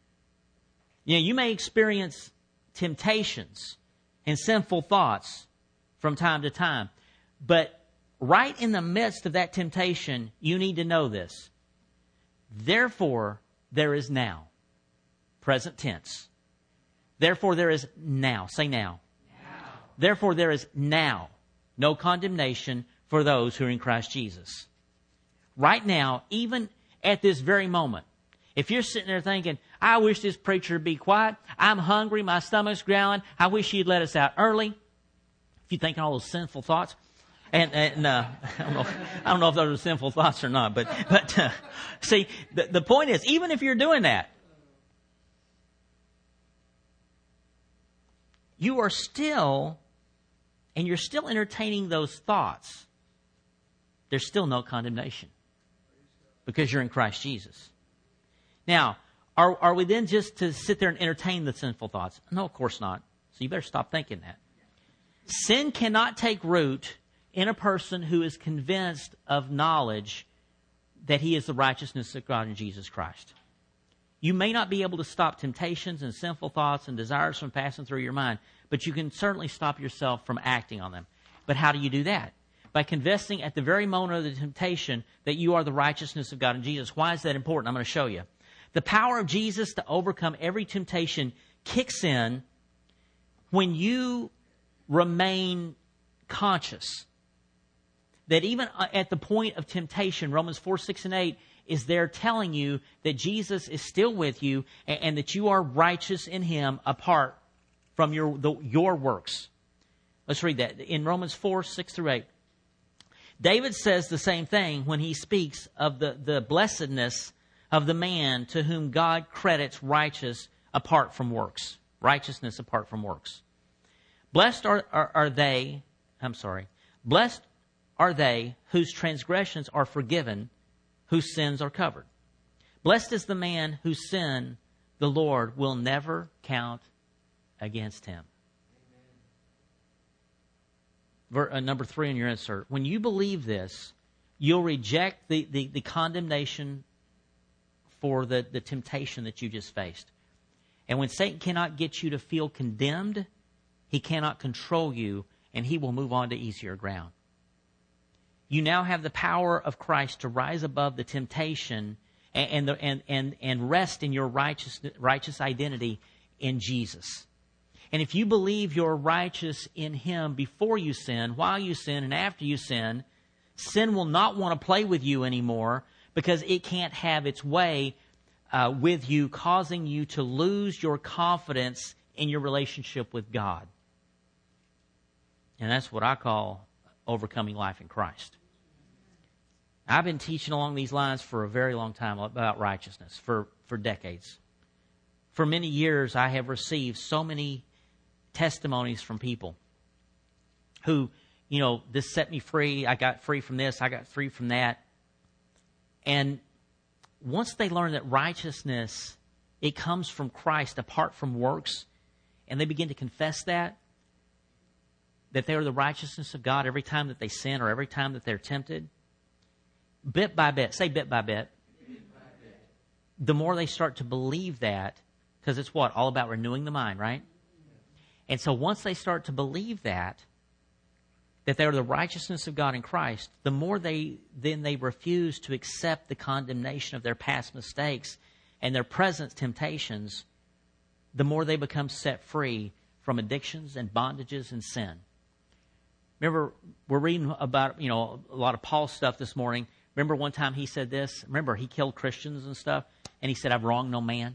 You know, you may experience temptations and sinful thoughts from time to time, but right in the midst of that temptation, you need to know this. Therefore, there is now. Present tense. Therefore, there is now. Say now. Now. Therefore, there is now no condemnation for those who are in Christ Jesus. Right now, even at this very moment, if you're sitting there thinking, I wish this preacher would be quiet. I'm hungry. My stomach's growling. I wish he'd let us out early. If you're thinking all those sinful thoughts. And, and uh, I, don't know, I don't know if those are sinful thoughts or not. But, but uh, see, the, the point is, even if you're doing that, you are still, and you're still entertaining those thoughts, there's still no condemnation because you're in Christ Jesus. Now, are, are we then just to sit there and entertain the sinful thoughts? No, of course not. So you better stop thinking that. Sin cannot take root in a person who is convinced of knowledge that he is the righteousness of God in Jesus Christ. You may not be able to stop temptations and sinful thoughts and desires from passing through your mind, but you can certainly stop yourself from acting on them. But how do you do that? By confessing at the very moment of the temptation that you are the righteousness of God in Jesus. Why is that important? I'm going to show you. The power of Jesus to overcome every temptation kicks in when you remain conscious that even at the point of temptation, Romans four, six, and eight is there telling you that Jesus is still with you and, and that you are righteous in Him apart from your, the, your works. Let's read that. In Romans four, six through eight. David says the same thing when he speaks of the, the blessedness of the man to whom God credits righteous apart from works. Righteousness apart from works. Blessed are, are, are they, I'm sorry, blessed are they whose transgressions are forgiven, whose sins are covered. Blessed is the man whose sin the Lord will never count against him. Ver, uh, number three in your insert. When you believe this, you'll reject the, the, the condemnation for the, the temptation that you just faced. And when Satan cannot get you to feel condemned, he cannot control you, and he will move on to easier ground. You now have the power of Christ to rise above the temptation and, and, the, and, and, and rest in your righteous, righteous identity in Jesus. And if you believe you're righteous in Him before you sin, while you sin, and after you sin, sin will not want to play with you anymore because it can't have its way uh, with you, causing you to lose your confidence in your relationship with God. And that's what I call overcoming life in Christ. I've been teaching along these lines for a very long time about righteousness, for, for decades. For many years, I have received so many testimonies from people who, you know, this set me free. I got free from this. I got free from that. And once they learn that righteousness, it comes from Christ apart from works, and they begin to confess that, that they are the righteousness of God every time that they sin or every time that they're tempted, bit by bit, say bit by bit, bit by bit. the more they start to believe that, because it's what? All about renewing the mind, right? And so once they start to believe that, that they're the righteousness of God in Christ, the more they then they refuse to accept the condemnation of their past mistakes and their present temptations, the more they become set free from addictions and bondages and sin. Remember, we're reading about, you know, a lot of Paul's stuff this morning. Remember one time he said this? Remember, he killed Christians and stuff, and he said, I've wronged no man.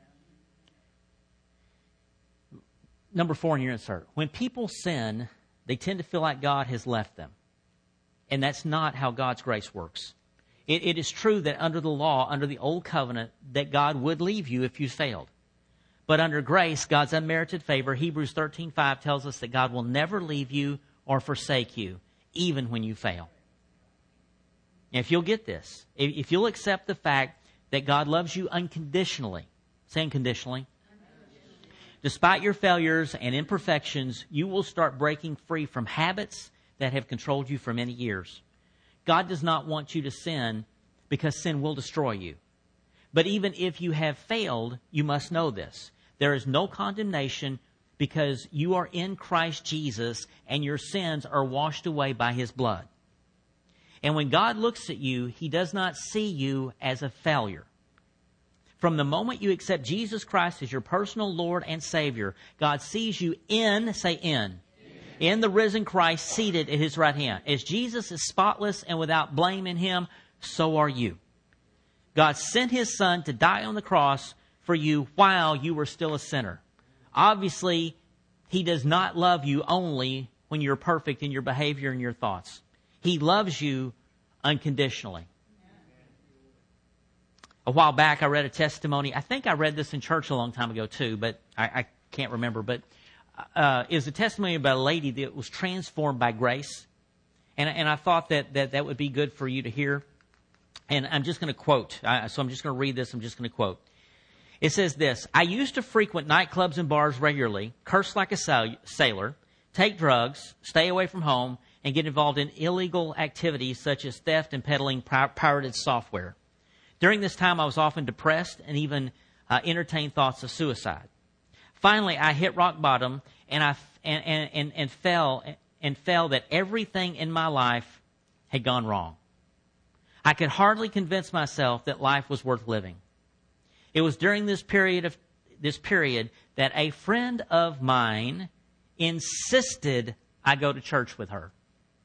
Yeah. Number four in your insert. When people sin, they tend to feel like God has left them. And that's not how God's grace works. It, it is true that under the law, under the old covenant, that God would leave you if you failed. But under grace, God's unmerited favor, Hebrews thirteen five tells us that God will never leave you or forsake you, even when you fail. If you'll get this, if you'll accept the fact that God loves you unconditionally, say unconditionally, despite your failures and imperfections, you will start breaking free from habits that have controlled you for many years. God does not want you to sin because sin will destroy you. But even if you have failed, you must know this. There is no condemnation because you are in Christ Jesus and your sins are washed away by His blood. And when God looks at you, He does not see you as a failure. From the moment you accept Jesus Christ as your personal Lord and Savior, God sees you in, say in, in the risen Christ seated at His right hand. As Jesus is spotless and without blame in Him, so are you. God sent His Son to die on the cross for you while you were still a sinner. Obviously, He does not love you only when you're perfect in your behavior and your thoughts. He loves you unconditionally. A while back, I read a testimony. I think I read this in church a long time ago, too, but I, I can't remember. But uh, it was a testimony about a lady that was transformed by grace. And, and I thought that, that that would be good for you to hear. And I'm just going to quote. I, so I'm just going to read this. I'm just going to quote. It says this: I used to frequent nightclubs and bars regularly, curse like a sailor, take drugs, stay away from home, and get involved in illegal activities such as theft and peddling pirated software. During this time, I was often depressed and even uh, entertained thoughts of suicide. Finally, I hit rock bottom, and I and, and, and, and fell and felt that everything in my life had gone wrong. I could hardly convince myself that life was worth living. It was during this period of this period that a friend of mine insisted I go to church with her.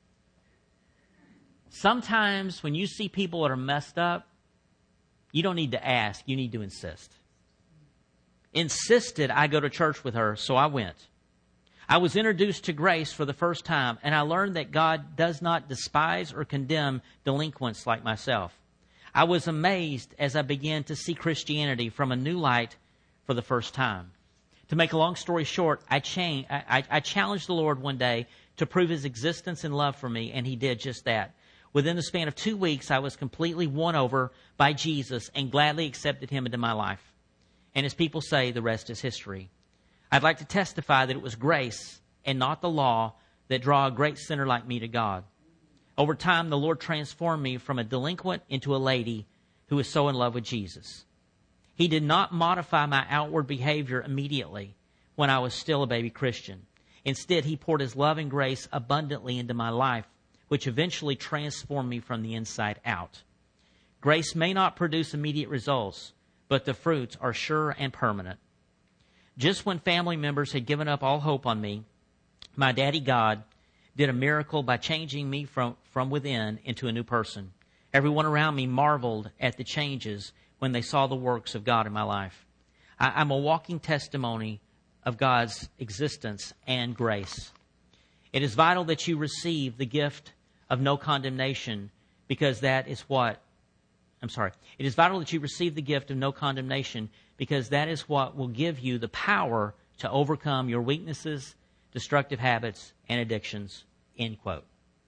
Sometimes when you see people that are messed up, you don't need to ask, you need to insist. Insisted I go to church with her, so I went. I was introduced to grace for the first time, and I learned that God does not despise or condemn delinquents like myself. I was amazed as I began to see Christianity from a new light for the first time. To make a long story short, I, cha- I, I challenged the Lord one day to prove His existence and love for me, and He did just that. Within the span of two weeks, I was completely won over by Jesus and gladly accepted Him into my life. And as people say, the rest is history. I'd like to testify that it was grace and not the law that draw a great sinner like me to God. Over time, the Lord transformed me from a delinquent into a lady who is so in love with Jesus. He did not modify my outward behavior immediately when I was still a baby Christian. Instead, He poured His love and grace abundantly into my life, which eventually transformed me from the inside out. Grace may not produce immediate results, but the fruits are sure and permanent. Just when family members had given up all hope on me, my daddy God did a miracle by changing me from, from within into a new person. Everyone around me marveled at the changes when they saw the works of God in my life. I, I'm a walking testimony of God's existence and grace. It is vital that you receive the gift of no condemnation, because that is what, I'm sorry, it is vital that you receive the gift of no condemnation, because that is what will give you the power to overcome your weaknesses, destructive habits, and addictions, end quote.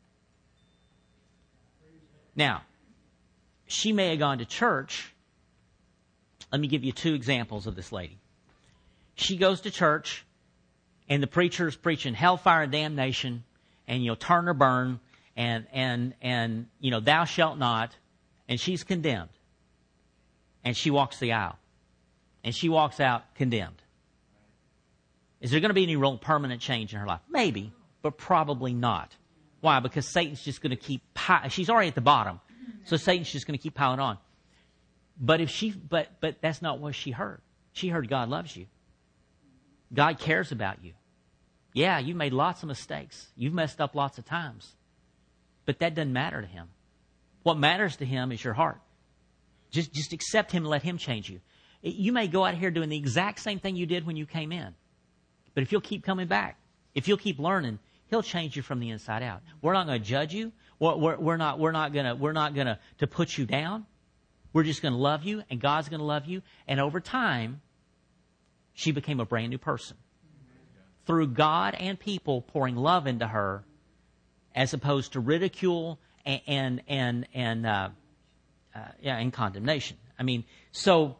Now, she may have gone to church. Let me give you two examples of this lady. She goes to church, and the preacher is preaching hellfire and damnation, and you'll turn or burn, and, and, and, you know, thou shalt not, and she's condemned. and she walks the aisle. And she walks out condemned. Is there going to be any real permanent change in her life? Maybe, but probably not. Why? Because Satan's just going to keep, pi- she's already at the bottom, so Satan's just going to keep piling on. But if she, but, but that's not what she heard. She heard God loves you. God cares about you. Yeah, you've made lots of mistakes. You've messed up lots of times. But that doesn't matter to him. What matters to him is your heart. Just, just accept him and let him change you. You may go out here doing the exact same thing you did when you came in. But if you'll keep coming back, if you'll keep learning, he'll change you from the inside out. We're not going to judge you. We're, we're, we're not, we're not going to, we're not going to, to put you down. We're just going to love you, and God's going to love you. And over time, she became a brand new person. Through God and people pouring love into her, as opposed to ridicule and, and, and, and uh, uh, yeah, and condemnation. I mean, so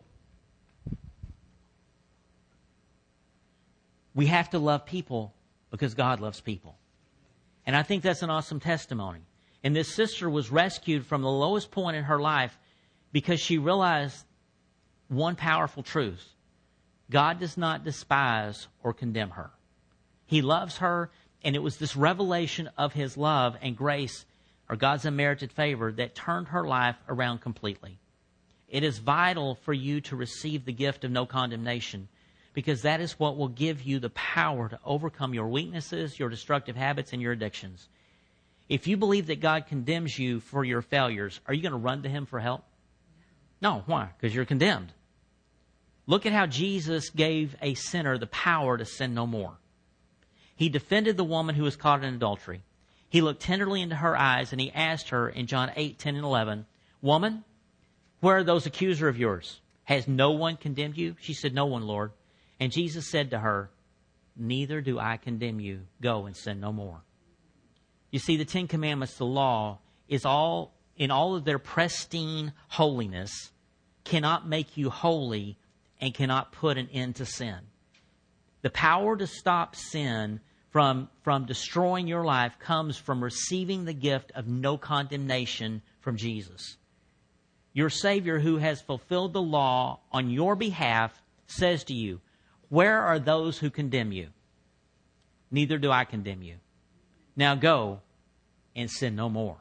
we have to love people because God loves people. And I think that's an awesome testimony. And this sister was rescued from the lowest point in her life because she realized one powerful truth. God does not despise or condemn her. He loves her, and it was this revelation of his love and grace, or God's unmerited favor, that turned her life around completely. It is vital for you to receive the gift of no condemnation, because that is what will give you the power to overcome your weaknesses, your destructive habits, and your addictions. If you believe that God condemns you for your failures, are you going to run to him for help? No. Why? Because you're condemned. Look at how Jesus gave a sinner the power to sin no more. He defended the woman who was caught in adultery. He looked tenderly into her eyes, and he asked her in John eight, ten, and eleven, "Woman, where are those accusers of yours? Has no one condemned you?" She said, "No one, Lord." And Jesus said to her, "Neither do I condemn you. Go and sin no more." You see, the Ten Commandments, the law, is all, in all of their pristine holiness, cannot make you holy and cannot put an end to sin. The power to stop sin from, from destroying your life comes from receiving the gift of no condemnation from Jesus. Your Savior, who has fulfilled the law on your behalf, says to you, "Where are those who condemn you? Neither do I condemn you. Now go and sin no more."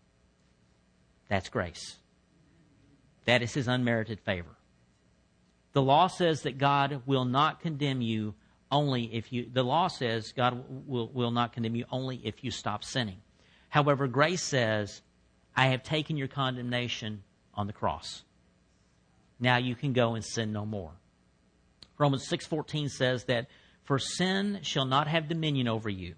That's grace. That is his unmerited favor. The law says that God will not condemn you only if you, the law says God will, will not condemn you only if you stop sinning. However, grace says, "I have taken your condemnation on the cross. Now you can go and sin no more." Romans six fourteen says that, "For sin shall not have dominion over you,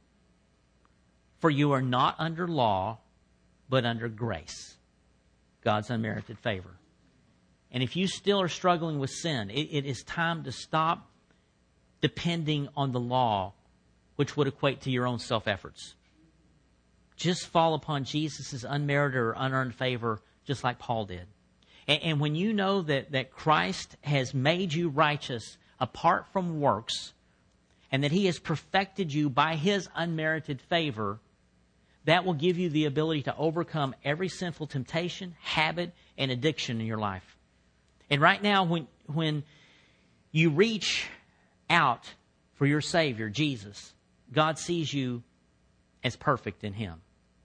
for you are not under law, but under grace." God's unmerited favor. And if you still are struggling with sin, it, it is time to stop depending on the law, which would equate to your own self-efforts. Just fall upon Jesus' unmerited or unearned favor, just like Paul did. And, and when you know that, that Christ has made you righteous apart from works, and that he has perfected you by his unmerited favor, that will give you the ability to overcome every sinful temptation, habit, and addiction in your life. And right now, when when you reach out for your Savior, Jesus, God sees you as perfect in him.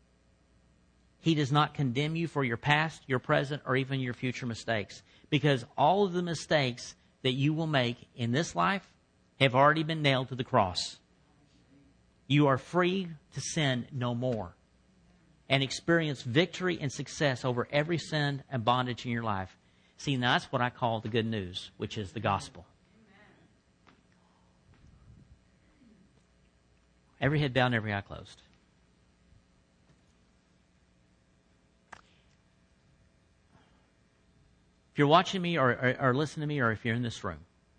He does not condemn you for your past, your present, or even your future mistakes, because all of the mistakes that you will make in this life have already been nailed to the cross. You are free to sin no more and experience victory and success over every sin and bondage in your life. See, now that's what I call the good news, which is the gospel. Every head bowed and every eye closed. If you're watching me or, or, or listening to me, or if you're in this room,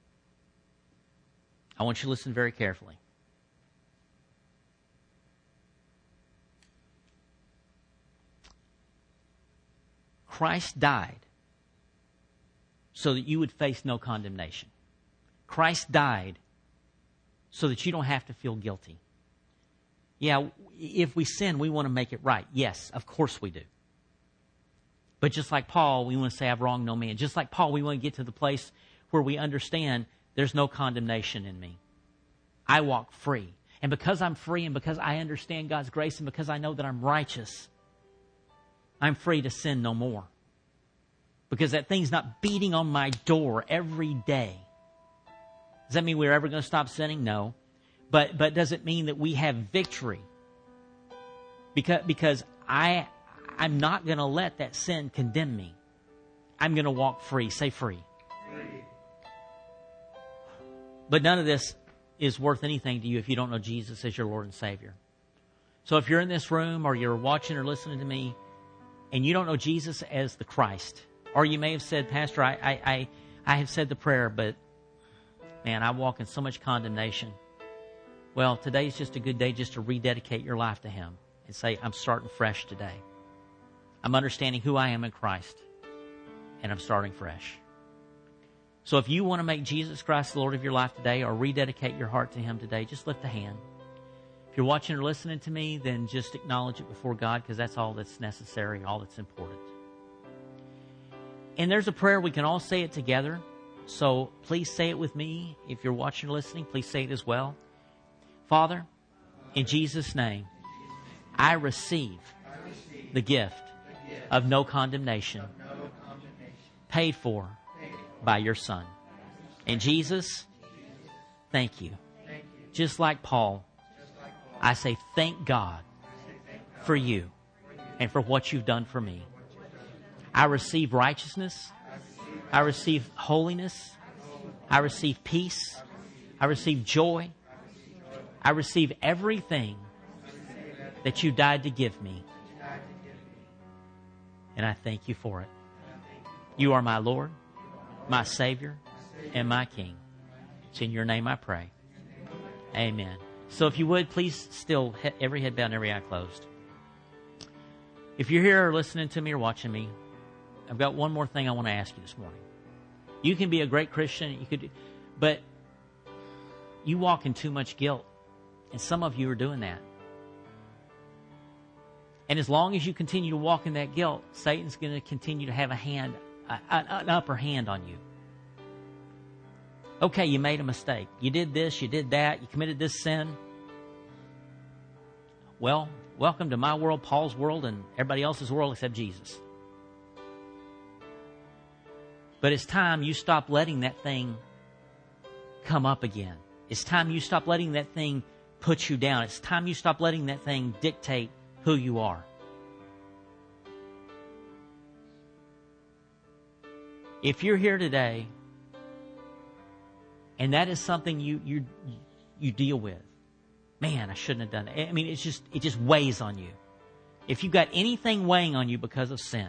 I want you to listen very carefully. Christ died so that you would face no condemnation. Christ died so that you don't have to feel guilty. Yeah, if we sin, we want to make it right. Yes, of course we do. But just like Paul, we want to say, I've wronged no man. Just like Paul, we want to get to the place where we understand there's no condemnation in me. I walk free. And because I'm free and because I understand God's grace and because I know that I'm righteous, I'm free to sin no more. Because that thing's not beating on my door every day. Does that mean we're ever going to stop sinning? No. But but does it mean that we have victory? Because, because I, I'm not going to let that sin condemn me. I'm going to walk free. Say free. Free. But none of this is worth anything to you if you don't know Jesus as your Lord and Savior. So if you're in this room or you're watching or listening to me and you don't know Jesus as the Christ, or you may have said, Pastor, I, I, I, I have said the prayer, but man, I walk in so much condemnation. Well, today's just a good day just to rededicate your life to Him and say, I'm starting fresh today. I'm understanding who I am in Christ, and I'm starting fresh. So if you want to make Jesus Christ the Lord of your life today or rededicate your heart to Him today, just lift a hand. If you're watching or listening to me, then just acknowledge it before God, because that's all that's necessary, all that's important. And there's a prayer, we can all say it together. So please say it with me. If you're watching or listening, please say it as well. Father, in Jesus' name, I receive the gift of no condemnation paid for by your Son. And Jesus, thank you. Just like Paul, I say thank God for you and for what you've done for me. I receive righteousness. I receive holiness. I receive peace. I receive joy. I receive everything that you died to give me. And I thank you for it. You are my Lord, my Savior, and my King. It's in your name I pray. Amen. So if you would, please still, every head bowed and every eye closed. If you're here or listening to me or watching me, I've got one more thing I want to ask you this morning. You can be a great Christian, you could, but you walk in too much guilt. And some of you are doing that. And as long as you continue to walk in that guilt, Satan's going to continue to have a hand, a, an upper hand on you. Okay, you made a mistake. You did this, you did that, you committed this sin. Well, welcome to my world, Paul's world, and everybody else's world except Jesus. But it's time you stop letting that thing come up again. It's time you stop letting that thing put you down. It's time you stop letting that thing dictate who you are. If you're here today and that is something you you you deal with, man, I shouldn't have done that. I mean, it's just it just weighs on you. If you've got anything weighing on you because of sin,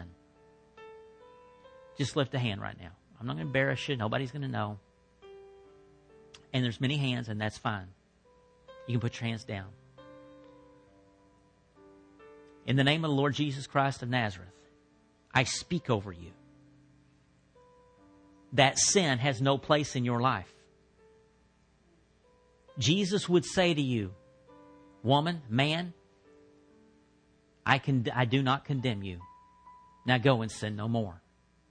just lift a hand right now. I'm not going to embarrass you. Nobody's going to know. And there's many hands, and that's fine. You can put your hands down. In the name of the Lord Jesus Christ of Nazareth, I speak over you. That sin has no place in your life. Jesus would say to you, woman, man, I can I do not condemn you. Now go and sin no more.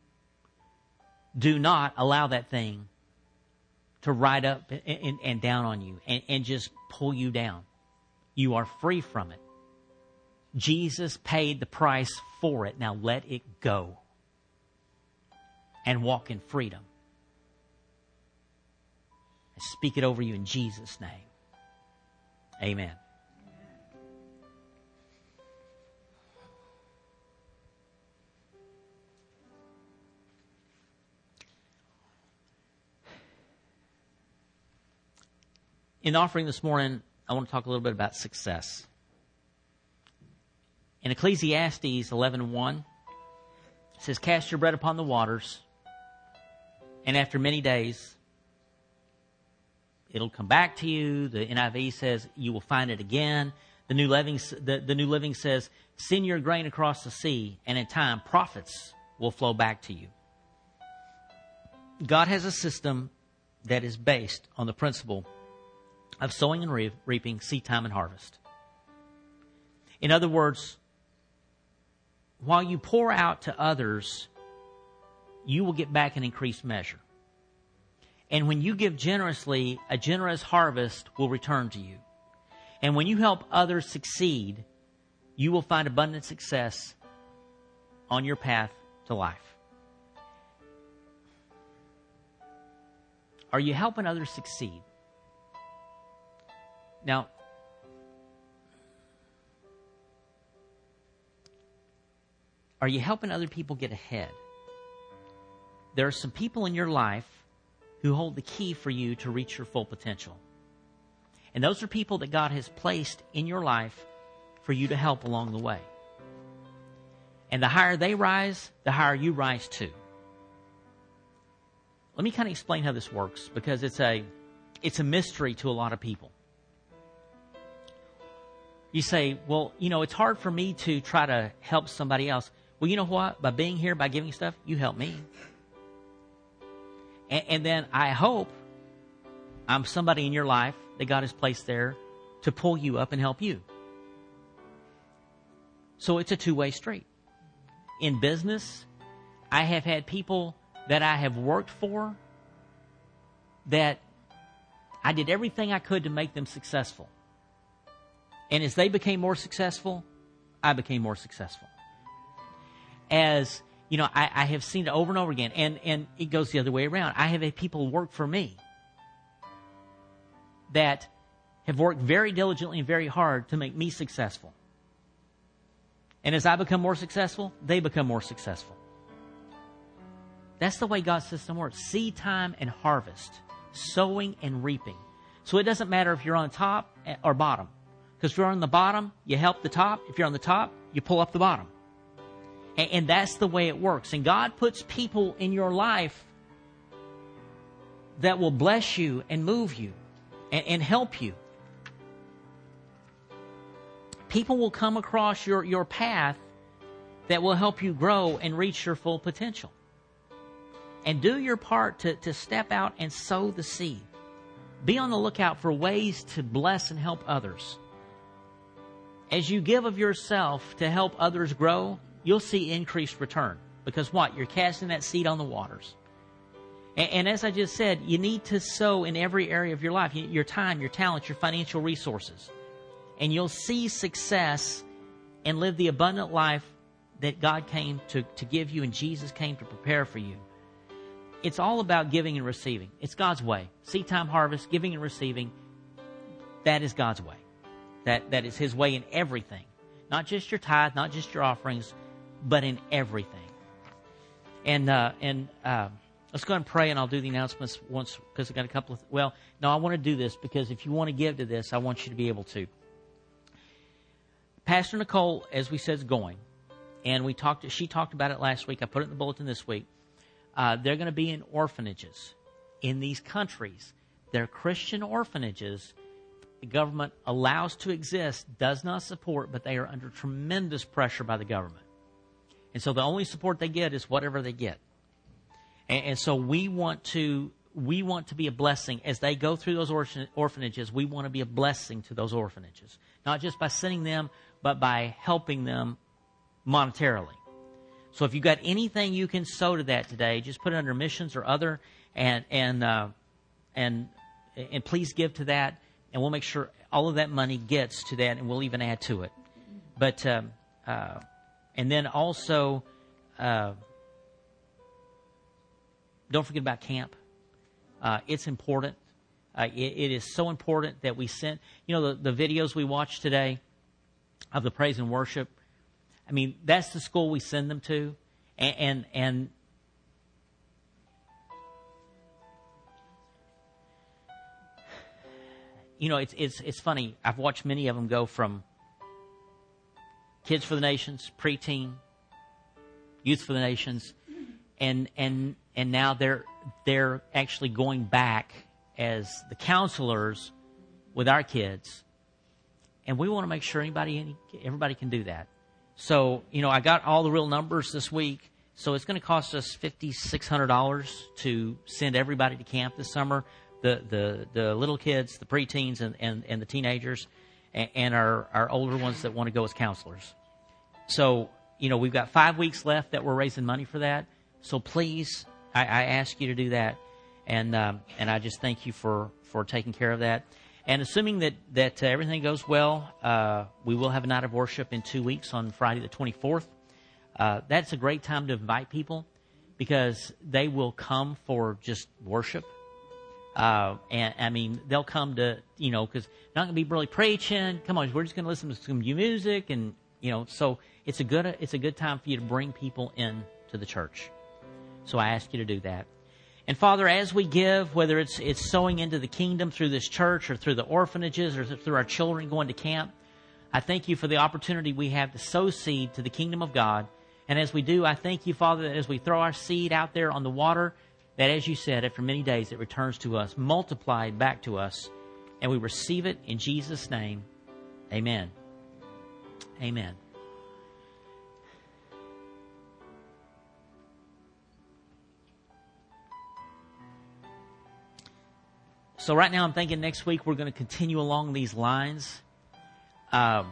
Do not allow that thing to ride up and, and, and down on you and, and just pull you down. You are free from it. Jesus paid the price for it. Now let it go and walk in freedom. I speak it over you in Jesus' name. Amen. In offering this morning, I want to talk a little bit about success. In Ecclesiastes eleven one, it says, cast your bread upon the waters, and after many days, it'll come back to you. The N I V says, you will find it again. The New Living, the, the New Living says, send your grain across the sea, and in time, profits will flow back to you. God has a system that is based on the principle of sowing and re- reaping, seed time and harvest. In other words, while you pour out to others, you will get back an increased measure. And when you give generously, a generous harvest will return to you. And when you help others succeed, you will find abundant success on your path to life. Are you helping others succeed? Now, are you helping other people get ahead? There are some people in your life who hold the key for you to reach your full potential. And those are people that God has placed in your life for you to help along the way. And the higher they rise, the higher you rise too. Let me kind of explain how this works, because it's a it's a mystery to a lot of people. You say, well, you know, it's hard for me to try to help somebody else. Well, you know what? By being here, by giving stuff, you help me. And, and then I hope I'm somebody in your life that God has placed there to pull you up and help you. So it's a two-way street. In business, I have had people that I have worked for that I did everything I could to make them successful. And as they became more successful, I became more successful. As, you know, I, I have seen it over and over again, and, and it goes the other way around. I have had people work for me that have worked very diligently and very hard to make me successful. And as I become more successful, they become more successful. That's the way God's system works. Seed time and harvest. Sowing and reaping. So it doesn't matter if you're on top or bottom. Because if you're on the bottom, you help the top. If you're on the top, you pull up the bottom. And, and that's the way it works. And God puts people in your life that will bless you and move you and, and help you. People will come across your, your path that will help you grow and reach your full potential. And do your part to, to step out and sow the seed. Be on the lookout for ways to bless and help others. As you give of yourself to help others grow, you'll see increased return. Because what? You're casting that seed on the waters. And, and as I just said, you need to sow in every area of your life. Your time, your talent, your financial resources. And you'll see success and live the abundant life that God came to, to give you and Jesus came to prepare for you. It's all about giving and receiving. It's God's way. Seed time, harvest, giving and receiving. That is God's way. That that is His way in everything. Not just your tithe, not just your offerings, but in everything. And uh, and uh, let's go ahead and pray, and I'll do the announcements once, because I've got a couple of... Well, no, I want to do this, because if you want to give to this, I want you to be able to. Pastor Nicole, as we said, is going. And we talked. She talked about it last week. I put it in the bulletin this week. Uh, they're going to be in orphanages in these countries. They're Christian orphanages the government allows to exist, does not support, but they are under tremendous pressure by the government. And so the only support they get is whatever they get. And, and so we want to we want to be a blessing. As they go through those orphan, orphanages, we want to be a blessing to those orphanages. Not just by sending them, but by helping them monetarily. So if you've got anything you can sow to that today, just put it under missions or other, and and uh, and and please give to that, and we'll make sure all of that money gets to that, and we'll even add to it. But um, uh, and then also, uh, don't forget about camp. Uh, it's important. Uh, it, it is so important that we send. You know, the, the videos we watched today of the praise and worship. I mean, that's the school we send them to, and and, and you know, it's it's it's funny. I've watched many of them go from Kids for the Nations, preteen, Youth for the Nations, and and and now they're they're actually going back as the counselors with our kids, and we want to make sure anybody everybody can do that. So, you know, I got all the real numbers this week. So it's going to cost us five thousand six hundred dollars to send everybody to camp this summer. The the, the little kids, the preteens, and, and, and the teenagers, and, and our, our older ones that want to go as counselors. So you know, we've got five weeks left that we're raising money for that. So please, I, I ask you to do that. And um, and I just thank you for, for taking care of that. And assuming that, that uh, everything goes well, uh, we will have a night of worship in two weeks on Friday the twenty-fourth. Uh, that's a great time to invite people because they will come for just worship. Uh, and, I mean, they'll come to, you know, because not going to be really preaching. Come on, we're just going to listen to some music. And, you know, so it's a good it's a good time for you to bring people in to the church. So I ask you to do that. And Father, as we give, whether it's it's sowing into the kingdom through this church or through the orphanages or through our children going to camp, I thank you for the opportunity we have to sow seed to the kingdom of God. And as we do, I thank you, Father, that as we throw our seed out there on the water, that as you said, after many days it returns to us, multiplied back to us, and we receive it in Jesus' name. Amen. Amen. So right now I'm thinking next week we're going to continue along these lines. Um,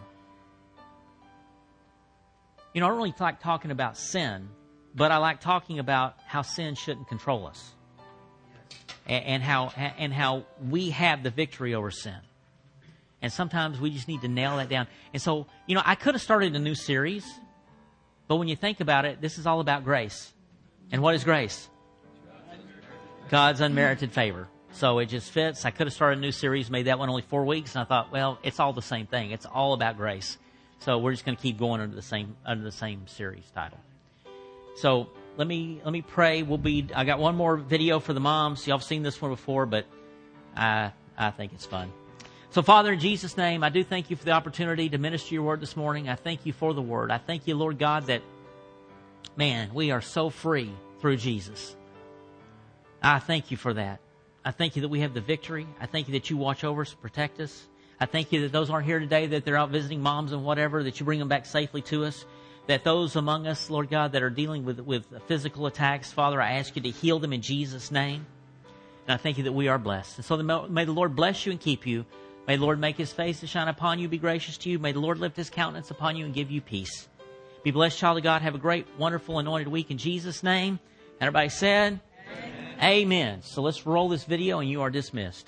you know, I don't really like talking about sin, but I like talking about how sin shouldn't control us, and, and how and how we have the victory over sin. And sometimes we just need to nail that down. And so, you know, I could have started a new series, but when you think about it, this is all about grace. And what is grace? God's unmerited favor. So it just fits. I could have started a new series, made that one only four weeks, and I thought, well, it's all the same thing. It's all about grace. So we're just going to keep going under the same under the same series title. So let me let me pray. We'll be. I got one more video for the moms. Y'all have seen this one before, but I I think it's fun. So Father, in Jesus' name, I do thank you for the opportunity to minister your word this morning. I thank you for the word. I thank you, Lord God, that man, we are so free through Jesus. I thank you for that. I thank you that we have the victory. I thank you that you watch over us, protect us. I thank you that those aren't here today, that they're out visiting moms and whatever, that you bring them back safely to us. That those among us, Lord God, that are dealing with, with physical attacks, Father, I ask you to heal them in Jesus' name. And I thank you that we are blessed. And so the, may the Lord bless you and keep you. May the Lord make his face to shine upon you, be gracious to you. May the Lord lift his countenance upon you and give you peace. Be blessed, child of God. Have a great, wonderful, anointed week in Jesus' name. And everybody said, Amen. Amen. So let's roll this video and you are dismissed.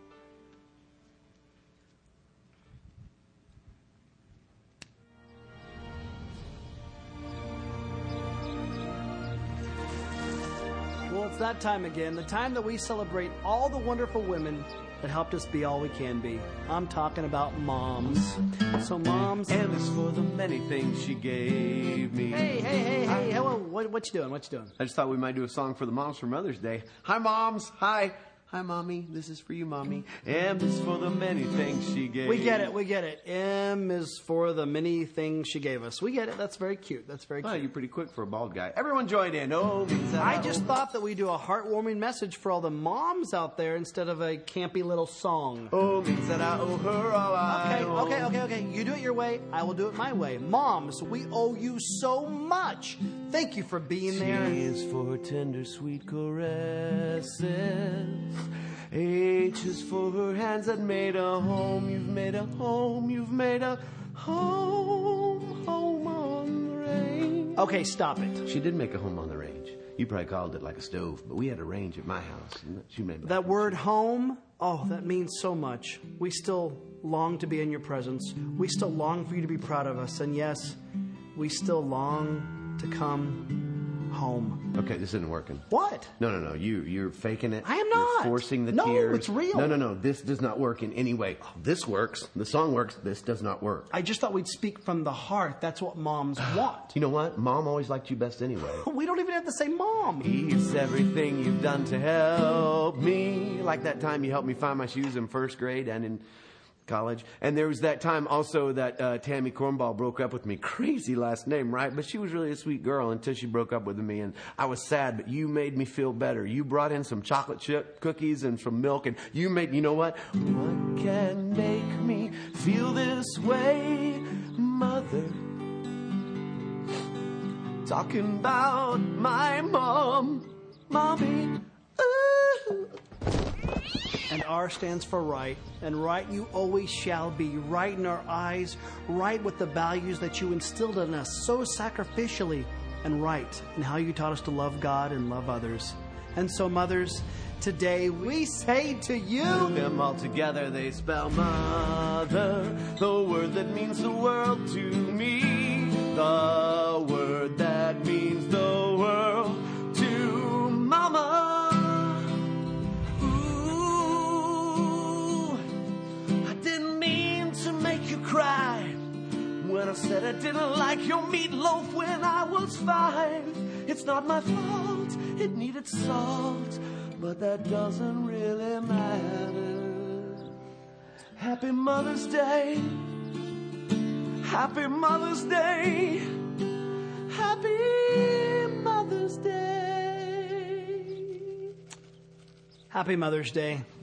Well, it's that time again, the time that we celebrate all the wonderful women that helped us be all we can be. I'm talking about moms. So moms... And it's for the many things she gave me. Hey, hey, hey, hey, hello, what, what you doing, what you doing? I just thought we might do a song for the moms for Mother's Day. Hi, moms. Hi. Hi, Mommy. This is for you, Mommy. M is for the many things she gave. We get it, we get it. M is for the many things she gave us. We get it. That's very cute. That's very cute. Well, you're pretty quick for a bald guy. Everyone join in. Oh, I just thought that we'd do a heartwarming message for all the moms out there instead of a campy little song. Oh, means that I owe her all I Okay, owe. okay, okay, okay. You do it your way. I will do it my way. Moms, we owe you so much. Thank you for being there. T is for tender, sweet caresses. H is for her hands that made a home. You've made a home. You've made a home. Home on the range. Okay, stop it. She did make a home on the range. You probably called it like a stove, but we had a range at my house. And she made That word home, oh, that means so much. We still long to be in your presence. We still long for you to be proud of us. And yes, we still long to come home. Okay, this isn't working. What? No, no, no. You, you're faking it. I am not. You're forcing the No, tears. it's real. No, no, no. This does not work in any way. Oh, this works. The song works. This does not work. I just thought we'd speak from the heart. That's what moms want. You know what? Mom always liked you best anyway. We don't even have the same mom. It's everything you've done to help me. Like that time you helped me find my shoes in first grade and in college. And there was that time also that uh, Tammy Cornball broke up with me. Crazy last name, right? But she was really a sweet girl until she broke up with me. And I was sad, but you made me feel better. You brought in some chocolate chip cookies and some milk. And you made, you know what? What can make me feel this way, Mother? Talking about my mom, Mommy. Ooh. And R stands for right. And right you always shall be. Right in our eyes. Right with the values that you instilled in us so sacrificially. And right in how you taught us to love God and love others. And so, mothers, today we say to you, them all together they spell mother, the word that means the world to me, the word that means the world to mama. Ooh, I didn't mean to make you cry when I said I didn't like your meatloaf when I was five. It's not my fault, it needed salt, but that doesn't really matter. Happy Mother's Day. Happy Mother's Day. Happy Mother's Day. Happy Mother's Day.